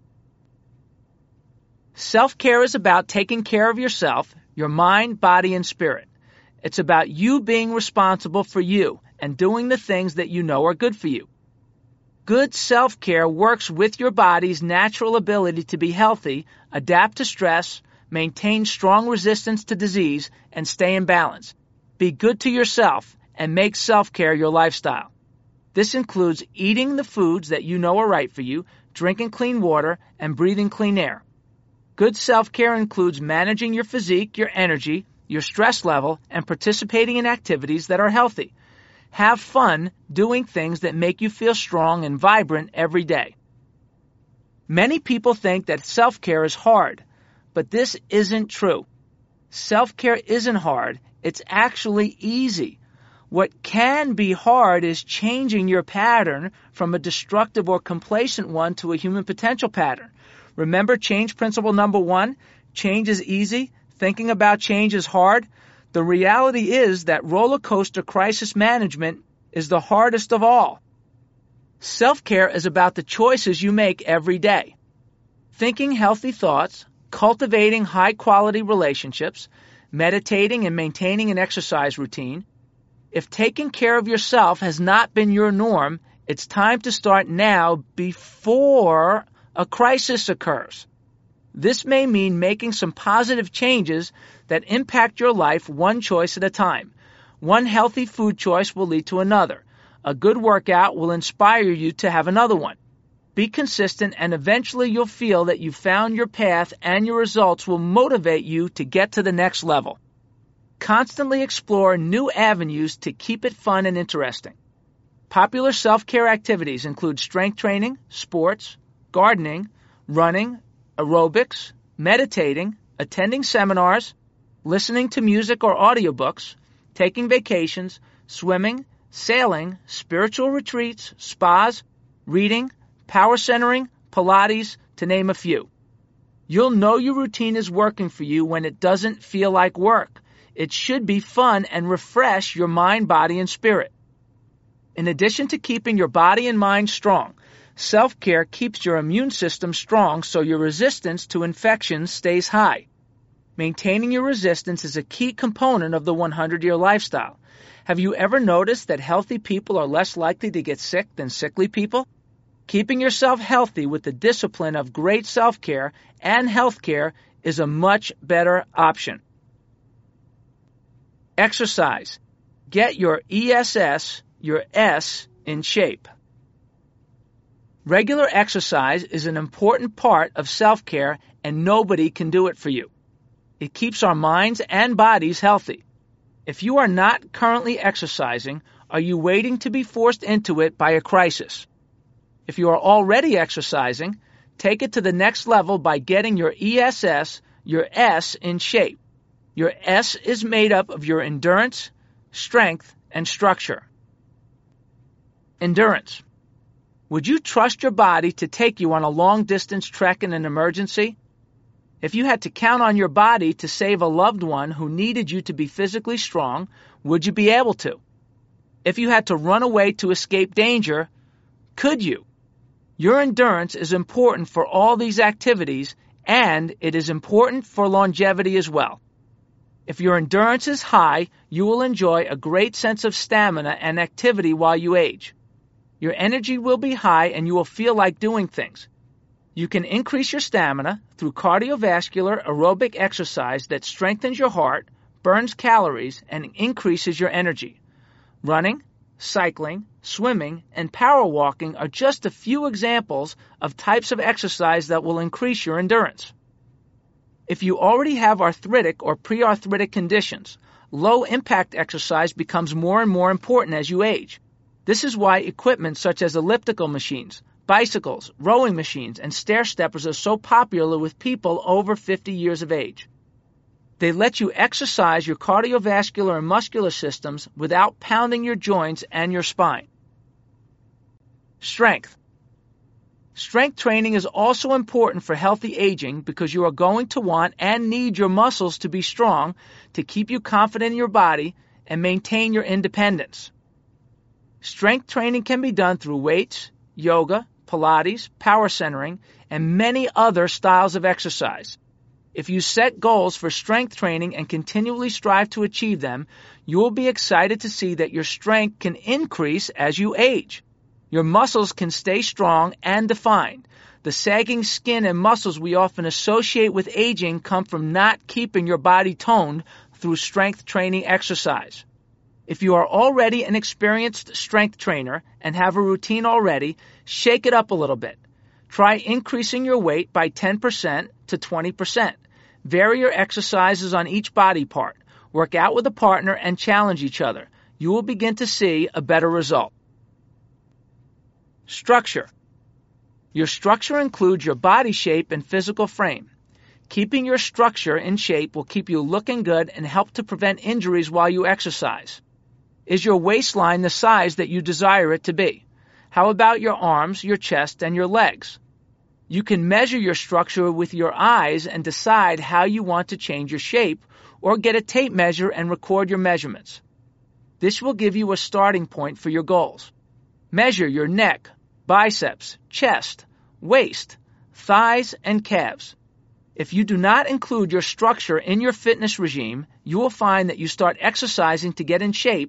Self-care is about taking care of yourself, your mind, body, and spirit. It's about you being responsible for you and doing the things that you know are good for you. Good self-care works with your body's natural ability to be healthy, adapt to stress, maintain strong resistance to disease, and stay in balance. Be good to yourself and make self-care your lifestyle. This includes eating the foods that you know are right for you, drinking clean water, and breathing clean air. Good self-care includes managing your physique, your energy, your stress level, and participating in activities that are healthy. Have fun doing things that make you feel strong and vibrant every day. Many people think that self-care is hard, but this isn't true. Self-care isn't hard. It's actually easy. What can be hard is changing your pattern from a destructive or complacent one to a human potential pattern. Remember change principle number one? Change is easy. Thinking about change is hard. The reality is that roller coaster crisis management is the hardest of all. Self-care is about the choices you make every day. Thinking healthy thoughts, cultivating high-quality relationships, meditating and maintaining an exercise routine, If taking care of yourself has not been your norm, it's time to start now before a crisis occurs. This may mean making some positive changes that impact your life one choice at a time. One healthy food choice will lead to another. A good workout will inspire you to have another one. Be consistent, and eventually you'll feel that you've found your path, and your results will motivate you to get to the next level. Constantly explore new avenues to keep it fun and interesting. Popular self-care activities include strength training, sports, gardening, running, aerobics, meditating, attending seminars, listening to music or audiobooks, taking vacations, swimming, sailing, spiritual retreats, spas, reading, power centering, Pilates, to name a few. You'll know your routine is working for you when it doesn't feel like work. It should be fun and refresh your mind, body, and spirit. In addition to keeping your body and mind strong, self-care keeps your immune system strong so your resistance to infections stays high. Maintaining your resistance is a key component of the hundred-year lifestyle. Have you ever noticed that healthy people are less likely to get sick than sickly people? Keeping yourself healthy with the discipline of great self-care and health-care is a much better option. Exercise. Get your E S S, your S, in shape. Regular exercise is an important part of self-care, and nobody can do it for you. It keeps our minds and bodies healthy. If you are not currently exercising, are you waiting to be forced into it by a crisis? If you are already exercising, take it to the next level by getting your E S S, your S, in shape. Your S is made up of your endurance, strength, and structure. Endurance. Would you trust your body to take you on a long-distance trek in an emergency? If you had to count on your body to save a loved one who needed you to be physically strong, would you be able to? If you had to run away to escape danger, could you? Your endurance is important for all these activities, and it is important for longevity as well. If your endurance is high, you will enjoy a great sense of stamina and activity while you age. Your energy will be high and you will feel like doing things. You can increase your stamina through cardiovascular aerobic exercise that strengthens your heart, burns calories, and increases your energy. Running, cycling, swimming, and power walking are just a few examples of types of exercise that will increase your endurance. If you already have arthritic or pre-arthritic conditions, low-impact exercise becomes more and more important as you age. This is why equipment such as elliptical machines, bicycles, rowing machines, and stair-steppers are so popular with people over fifty years of age. They let you exercise your cardiovascular and muscular systems without pounding your joints and your spine. Strength. Strength training is also important for healthy aging because you are going to want and need your muscles to be strong to keep you confident in your body and maintain your independence. Strength training can be done through weights, yoga, Pilates, power centering, and many other styles of exercise. If you set goals for strength training and continually strive to achieve them, you will be excited to see that your strength can increase as you age. Your muscles can stay strong and defined. The sagging skin and muscles we often associate with aging come from not keeping your body toned through strength training exercise. If you are already an experienced strength trainer and have a routine already, shake it up a little bit. Try increasing your weight by ten percent to twenty percent. Vary your exercises on each body part. Work out with a partner and challenge each other. You will begin to see a better result. Structure. Your structure includes your body shape and physical frame. Keeping your structure in shape will keep you looking good and help to prevent injuries while you exercise. Is your waistline the size that you desire it to be? How about your arms, your chest, and your legs? You can measure your structure with your eyes and decide how you want to change your shape, or get a tape measure and record your measurements. This will give you a starting point for your goals. Measure your neck, biceps, chest, waist, thighs, and calves. If you do not include your structure in your fitness regime, you will find that you start exercising to get in shape,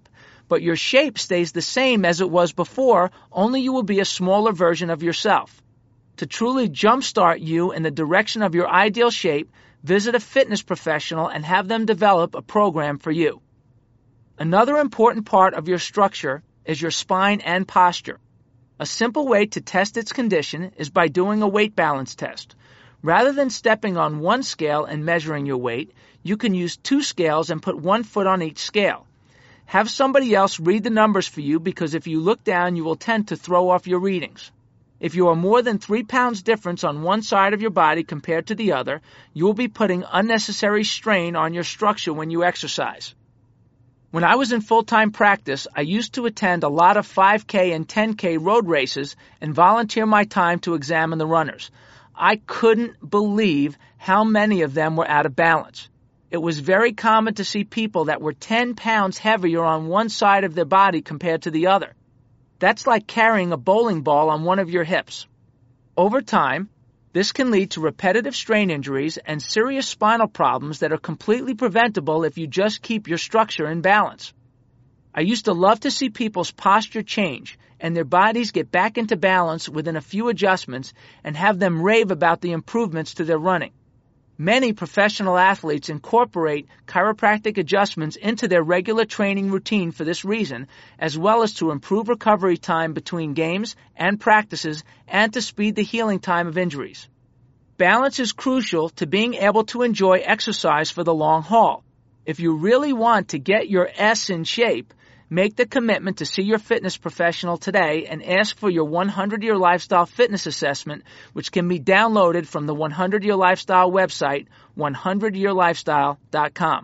but your shape stays the same as it was before, only you will be a smaller version of yourself. To truly jumpstart you in the direction of your ideal shape, visit a fitness professional and have them develop a program for you. Another important part of your structure is your spine and posture. A simple way to test its condition is by doing a weight balance test. Rather than stepping on one scale and measuring your weight, you can use two scales and put one foot on each scale. Have somebody else read the numbers for you, because if you look down, you will tend to throw off your readings. If you are more than three pounds difference on one side of your body compared to the other, you will be putting unnecessary strain on your structure when you exercise. When I was in full-time practice, I used to attend a lot of five K and ten K road races and volunteer my time to examine the runners. I couldn't believe how many of them were out of balance. It was very common to see people that were ten pounds heavier on one side of their body compared to the other. That's like carrying a bowling ball on one of your hips. Over time, this can lead to repetitive strain injuries and serious spinal problems that are completely preventable if you just keep your structure in balance. I used to love to see people's posture change and their bodies get back into balance within a few adjustments and have them rave about the improvements to their running. Many professional athletes incorporate chiropractic adjustments into their regular training routine for this reason, as well as to improve recovery time between games and practices and to speed the healing time of injuries. Balance is crucial to being able to enjoy exercise for the long haul. If you really want to get your S in shape, make the commitment to see your fitness professional today and ask for your one hundred year Lifestyle Fitness Assessment, which can be downloaded from the one hundred year Lifestyle website, one hundred year lifestyle dot com.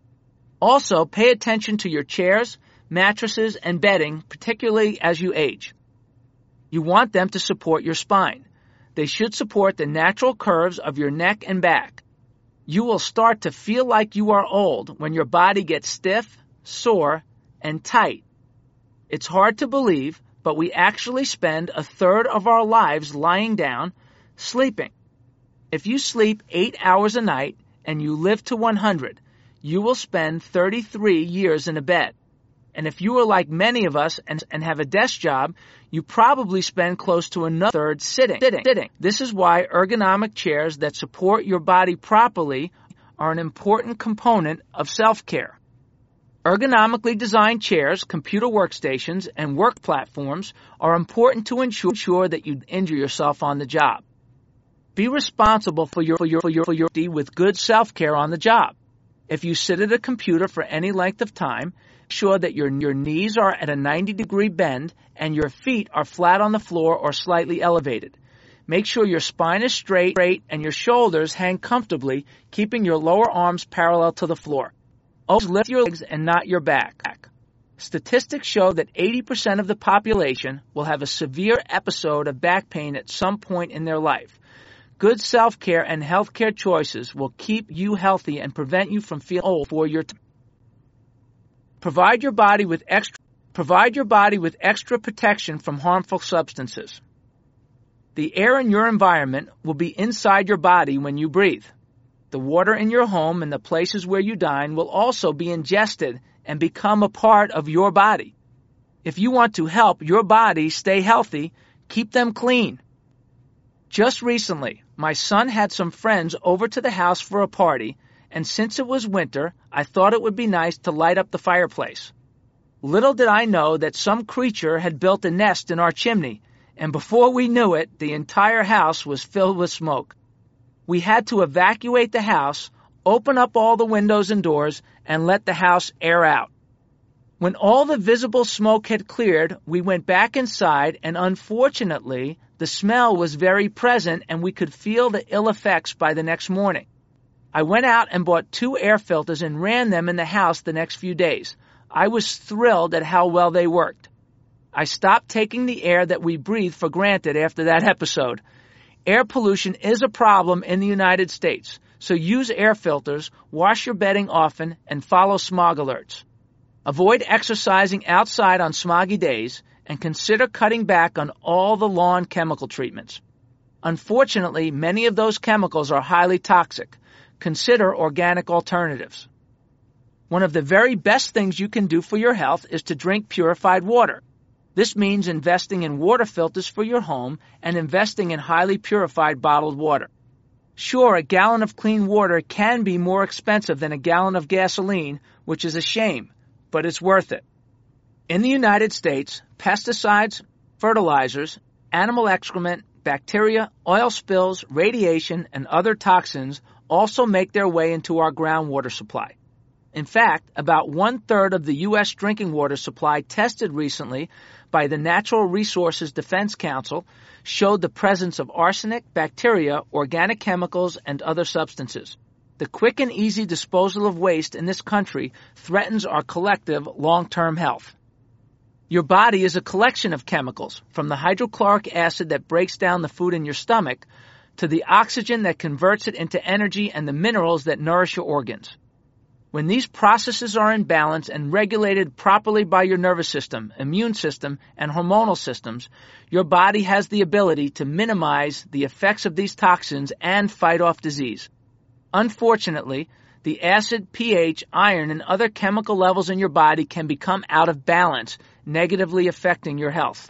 Also, pay attention to your chairs, mattresses, and bedding, particularly as you age. You want them to support your spine. They should support the natural curves of your neck and back. You will start to feel like you are old when your body gets stiff, sore, and tight. It's hard to believe, but we actually spend a third of our lives lying down, sleeping. If you sleep eight hours a night and you live to one hundred, you will spend thirty-three years in a bed. And if you are like many of us and, and have a desk job, you probably spend close to another third sitting. sitting. This is why ergonomic chairs that support your body properly are an important component of self-care. Ergonomically designed chairs, computer workstations, and work platforms are important to ensure that you injure yourself on the job. Be responsible for your for your for your for your with good self-care on the job. If you sit at a computer for any length of time, make sure that your your knees are at a ninety degree bend and your feet are flat on the floor or slightly elevated. Make sure your spine is straight and your shoulders hang comfortably, keeping your lower arms parallel to the floor. Always lift your legs and not your back. Statistics show that eighty percent of the population will have a severe episode of back pain at some point in their life. Good self-care and healthcare choices will keep you healthy and prevent you from feeling old for your time. Provide your body with extra provide your body with extra protection from harmful substances. The air in your environment will be inside your body when you breathe. The water in your home and the places where you dine will also be ingested and become a part of your body. If you want to help your body stay healthy, keep them clean. Just recently, my son had some friends over to the house for a party, and since it was winter, I thought it would be nice to light up the fireplace. Little did I know that some creature had built a nest in our chimney, and before we knew it, the entire house was filled with smoke. We had to evacuate the house, open up all the windows and doors, and let the house air out. When all the visible smoke had cleared, we went back inside, and unfortunately, the smell was very present and we could feel the ill effects by the next morning. I went out and bought two air filters and ran them in the house the next few days. I was thrilled at how well they worked. I stopped taking the air that we breathe for granted after that episode. Air pollution is a problem in the United States, so use air filters, wash your bedding often, and follow smog alerts. Avoid exercising outside on smoggy days, and consider cutting back on all the lawn chemical treatments. Unfortunately, many of those chemicals are highly toxic. Consider organic alternatives. One of the very best things you can do for your health is to drink purified water. This means investing in water filters for your home and investing in highly purified bottled water. Sure, a gallon of clean water can be more expensive than a gallon of gasoline, which is a shame, but it's worth it. In the United States, pesticides, fertilizers, animal excrement, bacteria, oil spills, radiation, and other toxins also make their way into our groundwater supply. In fact, about one-third of the U S drinking water supply tested recently by the Natural Resources Defense Council showed the presence of arsenic, bacteria, organic chemicals, and other substances. The quick and easy disposal of waste in this country threatens our collective long-term health. Your body is a collection of chemicals, from the hydrochloric acid that breaks down the food in your stomach to the oxygen that converts it into energy and the minerals that nourish your organs. When these processes are in balance and regulated properly by your nervous system, immune system, and hormonal systems, your body has the ability to minimize the effects of these toxins and fight off disease. Unfortunately, the acid, pH, iron, and other chemical levels in your body can become out of balance, negatively affecting your health.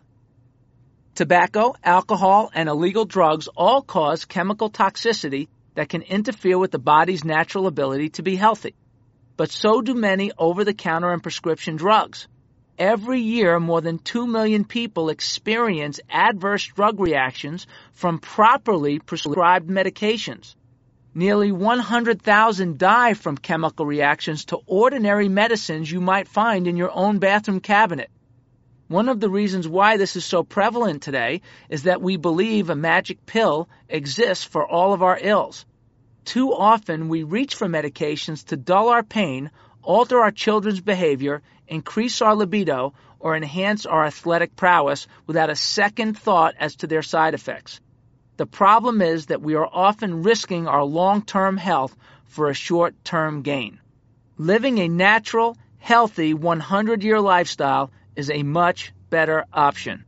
Tobacco, alcohol, and illegal drugs all cause chemical toxicity that can interfere with the body's natural ability to be healthy. But so do many over-the-counter and prescription drugs. Every year, more than two million people experience adverse drug reactions from properly prescribed medications. Nearly one hundred thousand die from chemical reactions to ordinary medicines you might find in your own bathroom cabinet. One of the reasons why this is so prevalent today is that we believe a magic pill exists for all of our ills. Too often, we reach for medications to dull our pain, alter our children's behavior, increase our libido, or enhance our athletic prowess without a second thought as to their side effects. The problem is that we are often risking our long-term health for a short-term gain. Living a natural, healthy, hundred-year lifestyle is a much better option.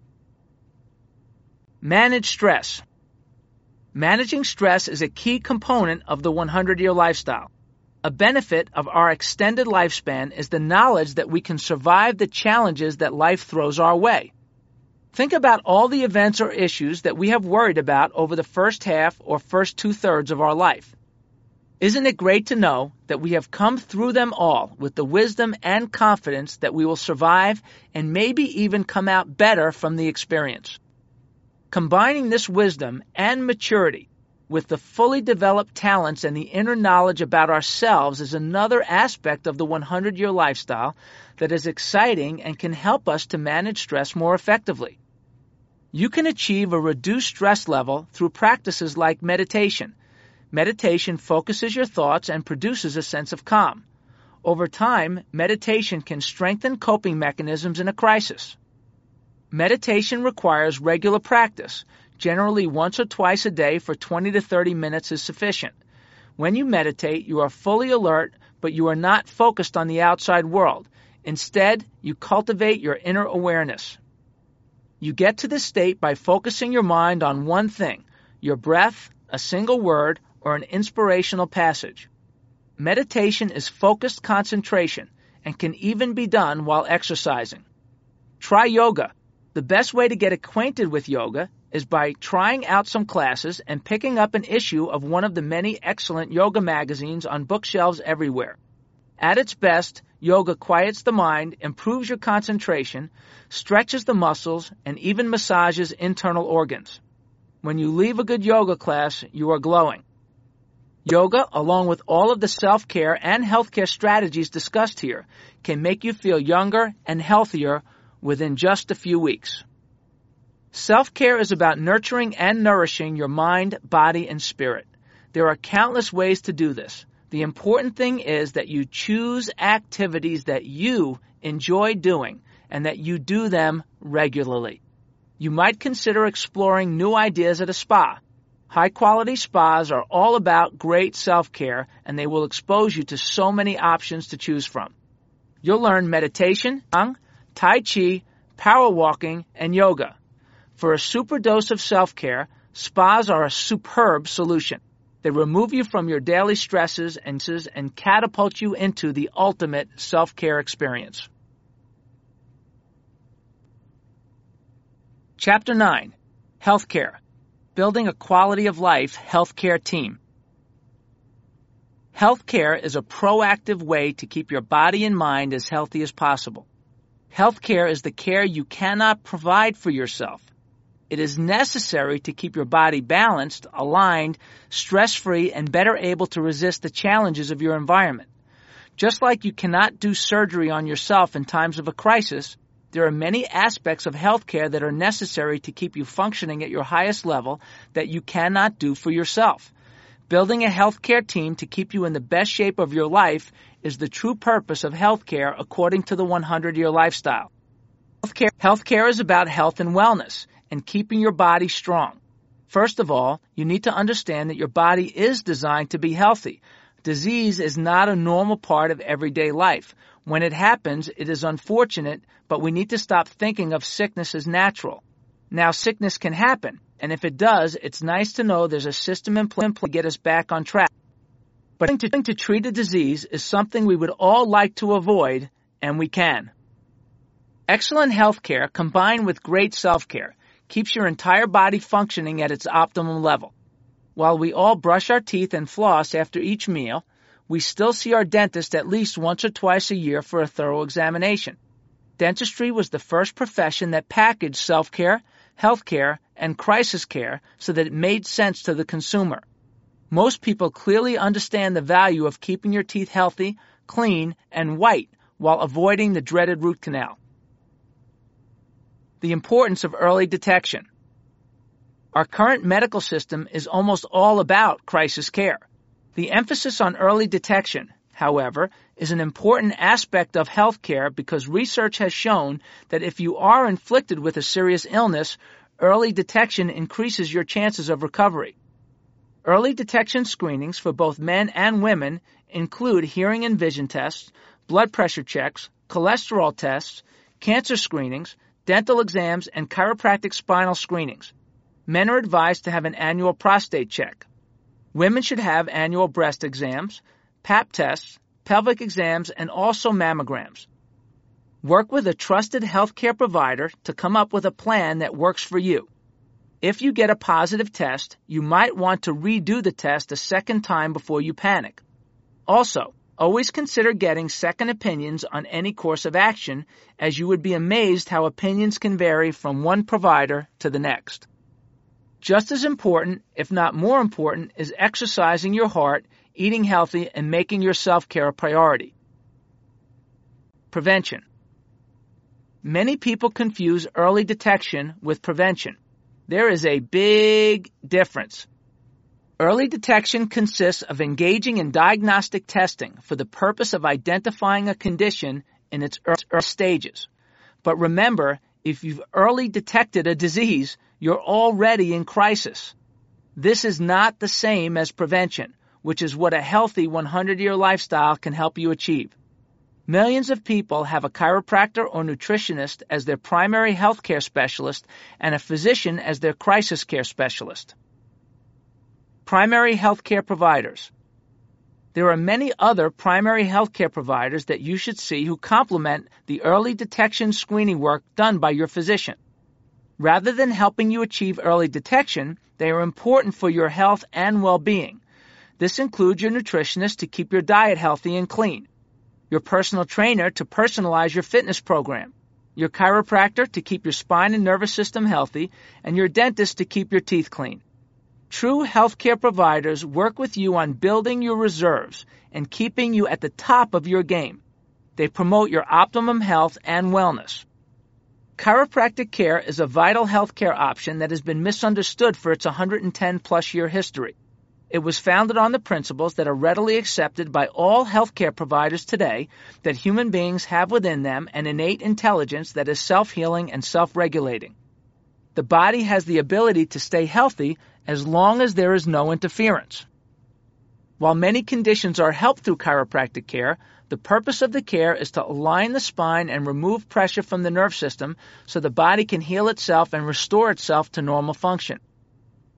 Manage stress. Managing stress is a key component of the hundred-year lifestyle. A benefit of our extended lifespan is the knowledge that we can survive the challenges that life throws our way. Think about all the events or issues that we have worried about over the first half or first two-thirds of our life. Isn't it great to know that we have come through them all with the wisdom and confidence that we will survive and maybe even come out better from the experience? Combining this wisdom and maturity with the fully developed talents and the inner knowledge about ourselves is another aspect of the hundred-year lifestyle that is exciting and can help us to manage stress more effectively. You can achieve a reduced stress level through practices like meditation. Meditation focuses your thoughts and produces a sense of calm. Over time, meditation can strengthen coping mechanisms in a crisis. Meditation requires regular practice. Generally once or twice a day for twenty to thirty minutes is sufficient. When you meditate, you are fully alert, but you are not focused on the outside world. Instead, you cultivate your inner awareness. You get to this state by focusing your mind on one thing, your breath, a single word, or an inspirational passage. Meditation is focused concentration and can even be done while exercising. Try yoga. The best way to get acquainted with yoga is by trying out some classes and picking up an issue of one of the many excellent yoga magazines on bookshelves everywhere. At its best, yoga quiets the mind, improves your concentration, stretches the muscles, and even massages internal organs. When you leave a good yoga class, you are glowing. Yoga, along with all of the self-care and healthcare strategies discussed here, can make you feel younger and healthier within just a few weeks. Self-care is about nurturing and nourishing your mind, body, and spirit. There are countless ways to do this. The important thing is that you choose activities that you enjoy doing and that you do them regularly. You might consider exploring new ideas at a spa. High-quality spas are all about great self-care, and they will expose you to so many options to choose from. You'll learn meditation, Tai Chi, power walking, and yoga. For a super dose of self-care, spas are a superb solution. They remove you from your daily stresses and, and catapult you into the ultimate self-care experience. Chapter nine. Healthcare. Building a quality of life healthcare team. Healthcare is a proactive way to keep your body and mind as healthy as possible. Healthcare is the care you cannot provide for yourself. It is necessary to keep your body balanced, aligned, stress-free, and better able to resist the challenges of your environment. Just like you cannot do surgery on yourself in times of a crisis, there are many aspects of healthcare that are necessary to keep you functioning at your highest level that you cannot do for yourself. Building a healthcare team to keep you in the best shape of your life is the true purpose of healthcare according to the hundred-year lifestyle. Healthcare, healthcare is about health and wellness and keeping your body strong. First of all, you need to understand that your body is designed to be healthy. Disease is not a normal part of everyday life. When it happens, it is unfortunate, but we need to stop thinking of sickness as natural. Now, sickness can happen, and if it does, it's nice to know there's a system in place to get us back on track. But trying to treat a disease is something we would all like to avoid, and we can. Excellent health care combined with great self-care keeps your entire body functioning at its optimum level. While we all brush our teeth and floss after each meal, we still see our dentist at least once or twice a year for a thorough examination. Dentistry was the first profession that packaged self-care, healthcare, and crisis care so that it made sense to the consumer. Most people clearly understand the value of keeping your teeth healthy, clean, and white while avoiding the dreaded root canal. The importance of early detection. Our current medical system is almost all about crisis care. The emphasis on early detection, however, is an important aspect of healthcare because research has shown that if you are inflicted with a serious illness, early detection increases your chances of recovery. Early detection screenings for both men and women include hearing and vision tests, blood pressure checks, cholesterol tests, cancer screenings, dental exams, and chiropractic spinal screenings. Men are advised to have an annual prostate check. Women should have annual breast exams, pap tests, pelvic exams, and also mammograms. Work with a trusted healthcare provider to come up with a plan that works for you. If you get a positive test, you might want to redo the test a second time before you panic. Also, always consider getting second opinions on any course of action, as you would be amazed how opinions can vary from one provider to the next. Just as important, if not more important, is exercising your heart, eating healthy, and making your self-care a priority. Prevention. Many people confuse early detection with prevention. There is a big difference. Early detection consists of engaging in diagnostic testing for the purpose of identifying a condition in its early stages. But remember, if you've early detected a disease, you're already in crisis. This is not the same as prevention, which is what a healthy hundred-year lifestyle can help you achieve. Millions of people have a chiropractor or nutritionist as their primary health care specialist and a physician as their crisis care specialist. Primary health care providers. There are many other primary health care providers that you should see who complement the early detection screening work done by your physician. Rather than helping you achieve early detection, they are important for your health and well-being. This includes your nutritionist to keep your diet healthy and clean, your personal trainer to personalize your fitness program, your chiropractor to keep your spine and nervous system healthy, and your dentist to keep your teeth clean. True healthcare providers work with you on building your reserves and keeping you at the top of your game. They promote your optimum health and wellness. Chiropractic care is a vital healthcare option that has been misunderstood for its one hundred ten plus year history. It was founded on the principles that are readily accepted by all healthcare providers today that human beings have within them an innate intelligence that is self-healing and self-regulating. The body has the ability to stay healthy as long as there is no interference. While many conditions are helped through chiropractic care, the purpose of the care is to align the spine and remove pressure from the nerve system so the body can heal itself and restore itself to normal function.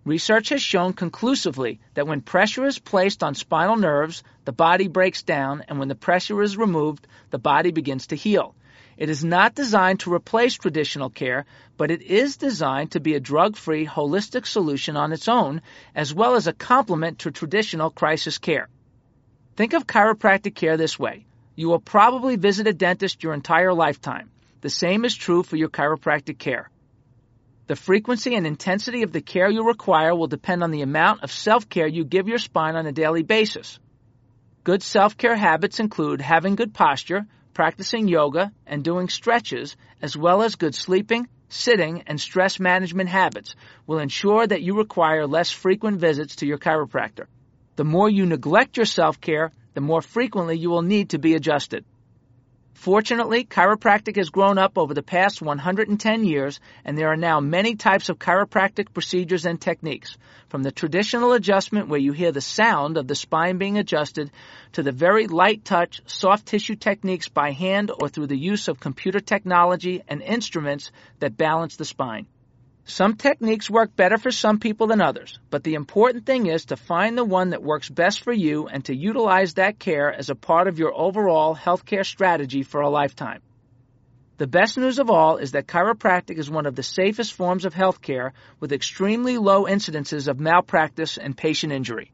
Research has shown conclusively that when pressure is placed on spinal nerves, the body breaks down, and when the pressure is removed, the body begins to heal. It is not designed to replace traditional care, but it is designed to be a drug-free, holistic solution on its own, as well as a complement to traditional crisis care. Think of chiropractic care this way. You will probably visit a dentist your entire lifetime. The same is true for your chiropractic care. The frequency and intensity of the care you require will depend on the amount of self-care you give your spine on a daily basis. Good self-care habits include having good posture, practicing yoga, and doing stretches, as well as good sleeping, sitting, and stress management habits will ensure that you require less frequent visits to your chiropractor. The more you neglect your self-care, the more frequently you will need to be adjusted. Fortunately, chiropractic has grown up over the past one hundred ten years, and there are now many types of chiropractic procedures and techniques, from the traditional adjustment where you hear the sound of the spine being adjusted to the very light touch, soft tissue techniques by hand or through the use of computer technology and instruments that balance the spine. Some techniques work better for some people than others, but the important thing is to find the one that works best for you and to utilize that care as a part of your overall healthcare strategy for a lifetime. The best news of all is that chiropractic is one of the safest forms of healthcare with extremely low incidences of malpractice and patient injury.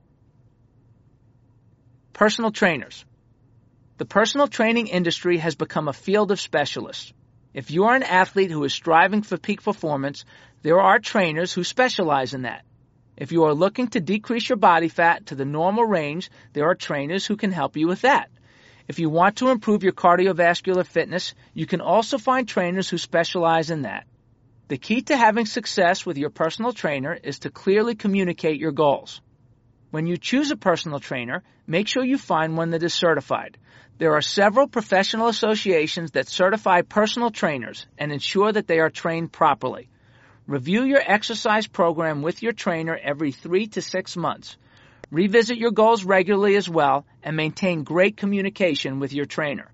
Personal trainers. The personal training industry has become a field of specialists. If you are an athlete who is striving for peak performance, there are trainers who specialize in that. If you are looking to decrease your body fat to the normal range, there are trainers who can help you with that. If you want to improve your cardiovascular fitness, you can also find trainers who specialize in that. The key to having success with your personal trainer is to clearly communicate your goals. When you choose a personal trainer, make sure you find one that is certified. There are several professional associations that certify personal trainers and ensure that they are trained properly. Review your exercise program with your trainer every three to six months. Revisit your goals regularly as well and maintain great communication with your trainer.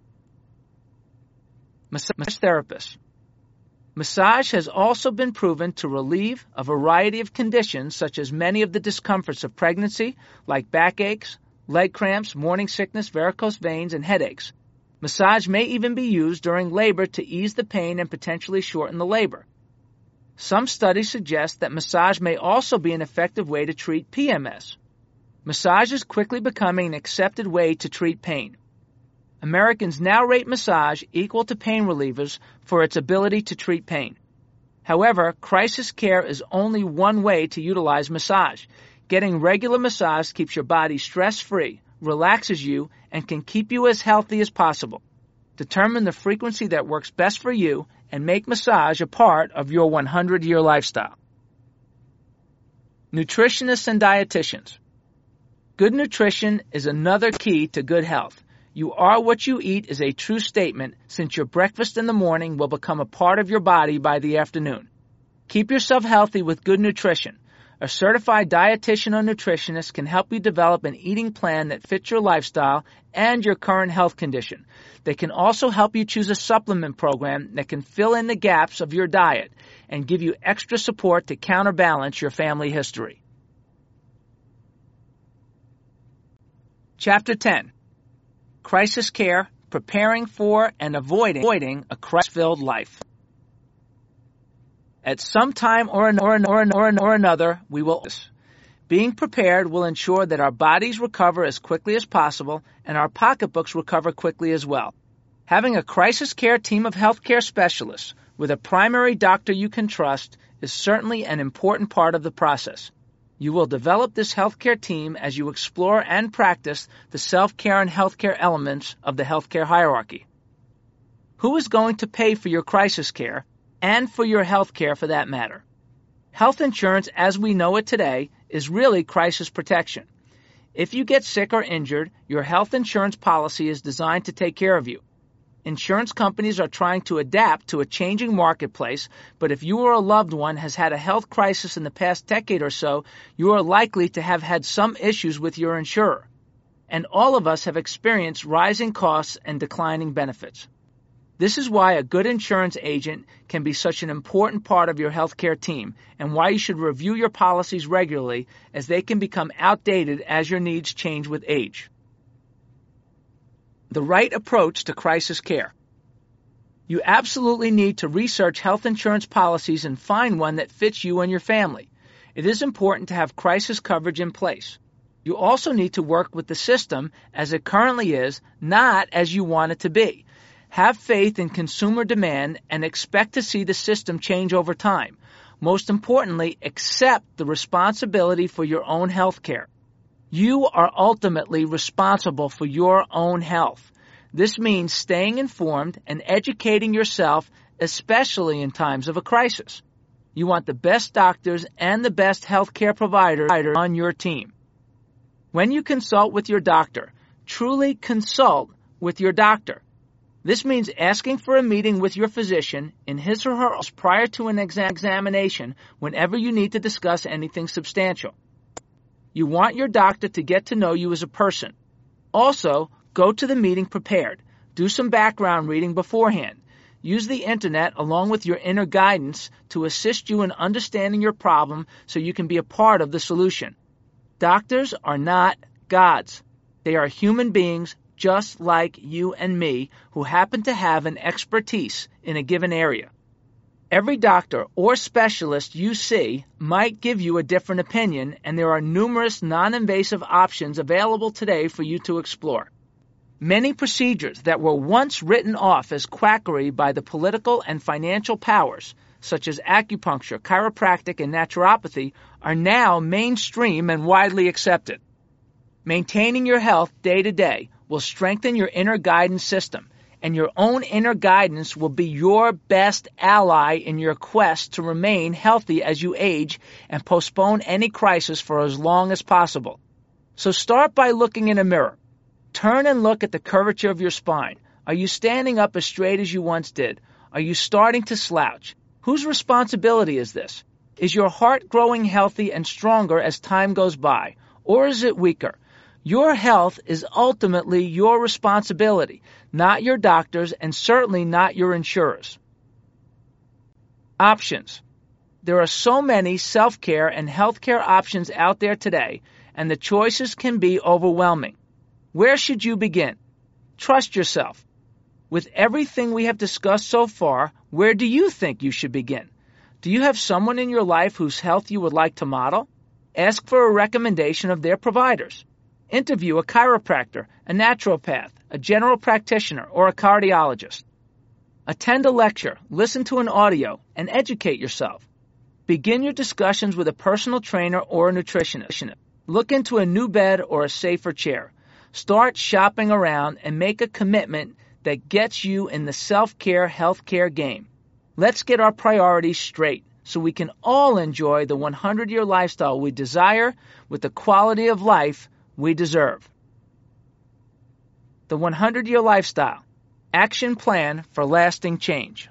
Massage therapist. Massage has also been proven to relieve a variety of conditions such as many of the discomforts of pregnancy, like backaches, leg cramps, morning sickness, varicose veins, and headaches. Massage may even be used during labor to ease the pain and potentially shorten the labor. Some studies suggest that massage may also be an effective way to treat P M S. Massage is quickly becoming an accepted way to treat pain. Americans now rate massage equal to pain relievers for its ability to treat pain. However, crisis care is only one way to utilize massage. Getting regular massage keeps your body stress-free, relaxes you, and can keep you as healthy as possible. Determine the frequency that works best for you and make massage a part of your hundred-year lifestyle. Nutritionists and dietitians. Good nutrition is another key to good health. You are what you eat is a true statement, since your breakfast in the morning will become a part of your body by the afternoon. Keep yourself healthy with good nutrition. A certified dietitian or nutritionist can help you develop an eating plan that fits your lifestyle and your current health condition. They can also help you choose a supplement program that can fill in the gaps of your diet and give you extra support to counterbalance your family history. Chapter ten. Crisis Care, Preparing for and Avoiding, avoiding a Crisis-Filled Life. At some time or, an, or, an, or, an, or, an, or another, we will. Being prepared will ensure that our bodies recover as quickly as possible and our pocketbooks recover quickly as well. Having a crisis care team of healthcare specialists with a primary doctor you can trust is certainly an important part of the process. You will develop this healthcare team as you explore and practice the self-care and healthcare elements of the healthcare hierarchy. Who is going to pay for your crisis care and for your health care for that matter? Health insurance, as we know it today, is really crisis protection. If you get sick or injured, your health insurance policy is designed to take care of you. Insurance companies are trying to adapt to a changing marketplace, but if you or a loved one has had a health crisis in the past decade or so, you are likely to have had some issues with your insurer. And all of us have experienced rising costs and declining benefits. This is why a good insurance agent can be such an important part of your healthcare team, and why you should review your policies regularly, as they can become outdated as your needs change with age. The right approach to crisis care. You absolutely need to research health insurance policies and find one that fits you and your family. It is important to have crisis coverage in place. You also need to work with the system as it currently is, not as you want it to be. Have faith in consumer demand and expect to see the system change over time. Most importantly, accept the responsibility for your own health care. You are ultimately responsible for your own health. This means staying informed and educating yourself, especially in times of a crisis. You want the best doctors and the best healthcare providers on your team. When you consult with your doctor, truly consult with your doctor. This means asking for a meeting with your physician in his or her office prior to an examination whenever you need to discuss anything substantial. You want your doctor to get to know you as a person. Also, go to the meeting prepared. Do some background reading beforehand. Use the internet along with your inner guidance to assist you in understanding your problem so you can be a part of the solution. Doctors are not gods. They are human beings just like you and me, who happen to have an expertise in a given area. Every doctor or specialist you see might give you a different opinion, and there are numerous non-invasive options available today for you to explore. Many procedures that were once written off as quackery by the political and financial powers, such as acupuncture, chiropractic, and naturopathy, are now mainstream and widely accepted. Maintaining your health day to day will strengthen your inner guidance system, and your own inner guidance will be your best ally in your quest to remain healthy as you age and postpone any crisis for as long as possible. So start by looking in a mirror. Turn and look at the curvature of your spine. Are you standing up as straight as you once did? Are you starting to slouch? Whose responsibility is this? Is your heart growing healthy and stronger as time goes by, or is it weaker? Your health is ultimately your responsibility, not your doctor's, and certainly not your insurer's. Options. There are so many self-care and healthcare options out there today, and the choices can be overwhelming. Where should you begin? Trust yourself. With everything we have discussed so far, where do you think you should begin? Do you have someone in your life whose health you would like to model? Ask for a recommendation of their providers. Interview a chiropractor, a naturopath, a general practitioner, or a cardiologist. Attend a lecture, listen to an audio, and educate yourself. Begin your discussions with a personal trainer or a nutritionist. Look into a new bed or a safer chair. Start shopping around and make a commitment that gets you in the self-care healthcare game. Let's get our priorities straight so we can all enjoy the hundred-year lifestyle we desire with the quality of life we deserve. The hundred-year lifestyle. Action plan for lasting change.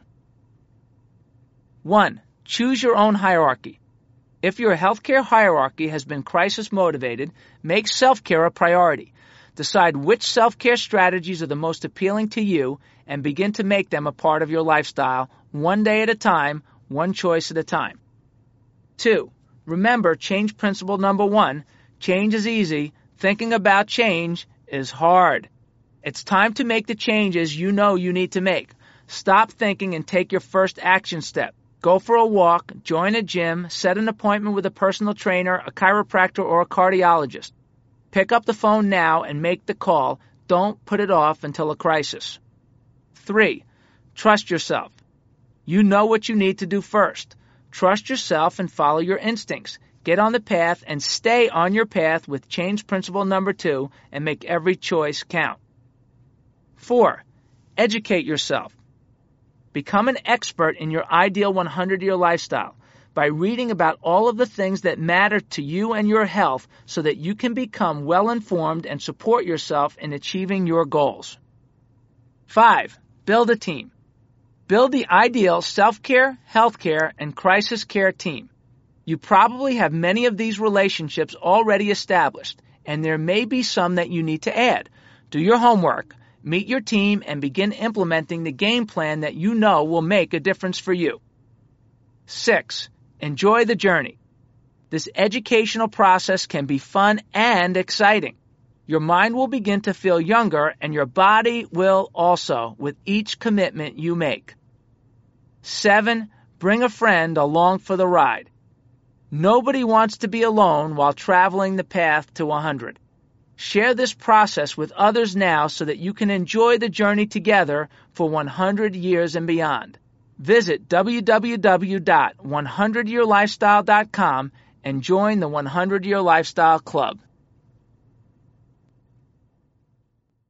one. Choose your own hierarchy. If your healthcare hierarchy has been crisis motivated, make self-care a priority. Decide which self-care strategies are the most appealing to you and begin to make them a part of your lifestyle, one day at a time, one choice at a time. two. Remember change principle number one. Change is easy. Thinking about change is hard. It's time to make the changes you know you need to make. Stop thinking and take your first action step. Go for a walk, join a gym, set an appointment with a personal trainer, a chiropractor, or a cardiologist. Pick up the phone now and make the call. Don't put it off until a crisis. three. Trust yourself. You know what you need to do first. Trust yourself and follow your instincts. Get on the path and stay on your path with change principle number two and make every choice count. four. Educate yourself. Become an expert in your ideal hundred-year lifestyle by reading about all of the things that matter to you and your health so that you can become well-informed and support yourself in achieving your goals. five. Build a team. Build the ideal self-care, healthcare, and crisis care team. You probably have many of these relationships already established, and there may be some that you need to add. Do your homework. Meet your team and begin implementing the game plan that you know will make a difference for you. Six, enjoy the journey. This educational process can be fun and exciting. Your mind will begin to feel younger, and your body will also with each commitment you make. Seven, bring a friend along for the ride. Nobody wants to be alone while traveling the path to one hundred. Share this process with others now so that you can enjoy the journey together for one hundred years and beyond. Visit w w w dot one hundred year lifestyle dot com and join the one hundred year Lifestyle Club.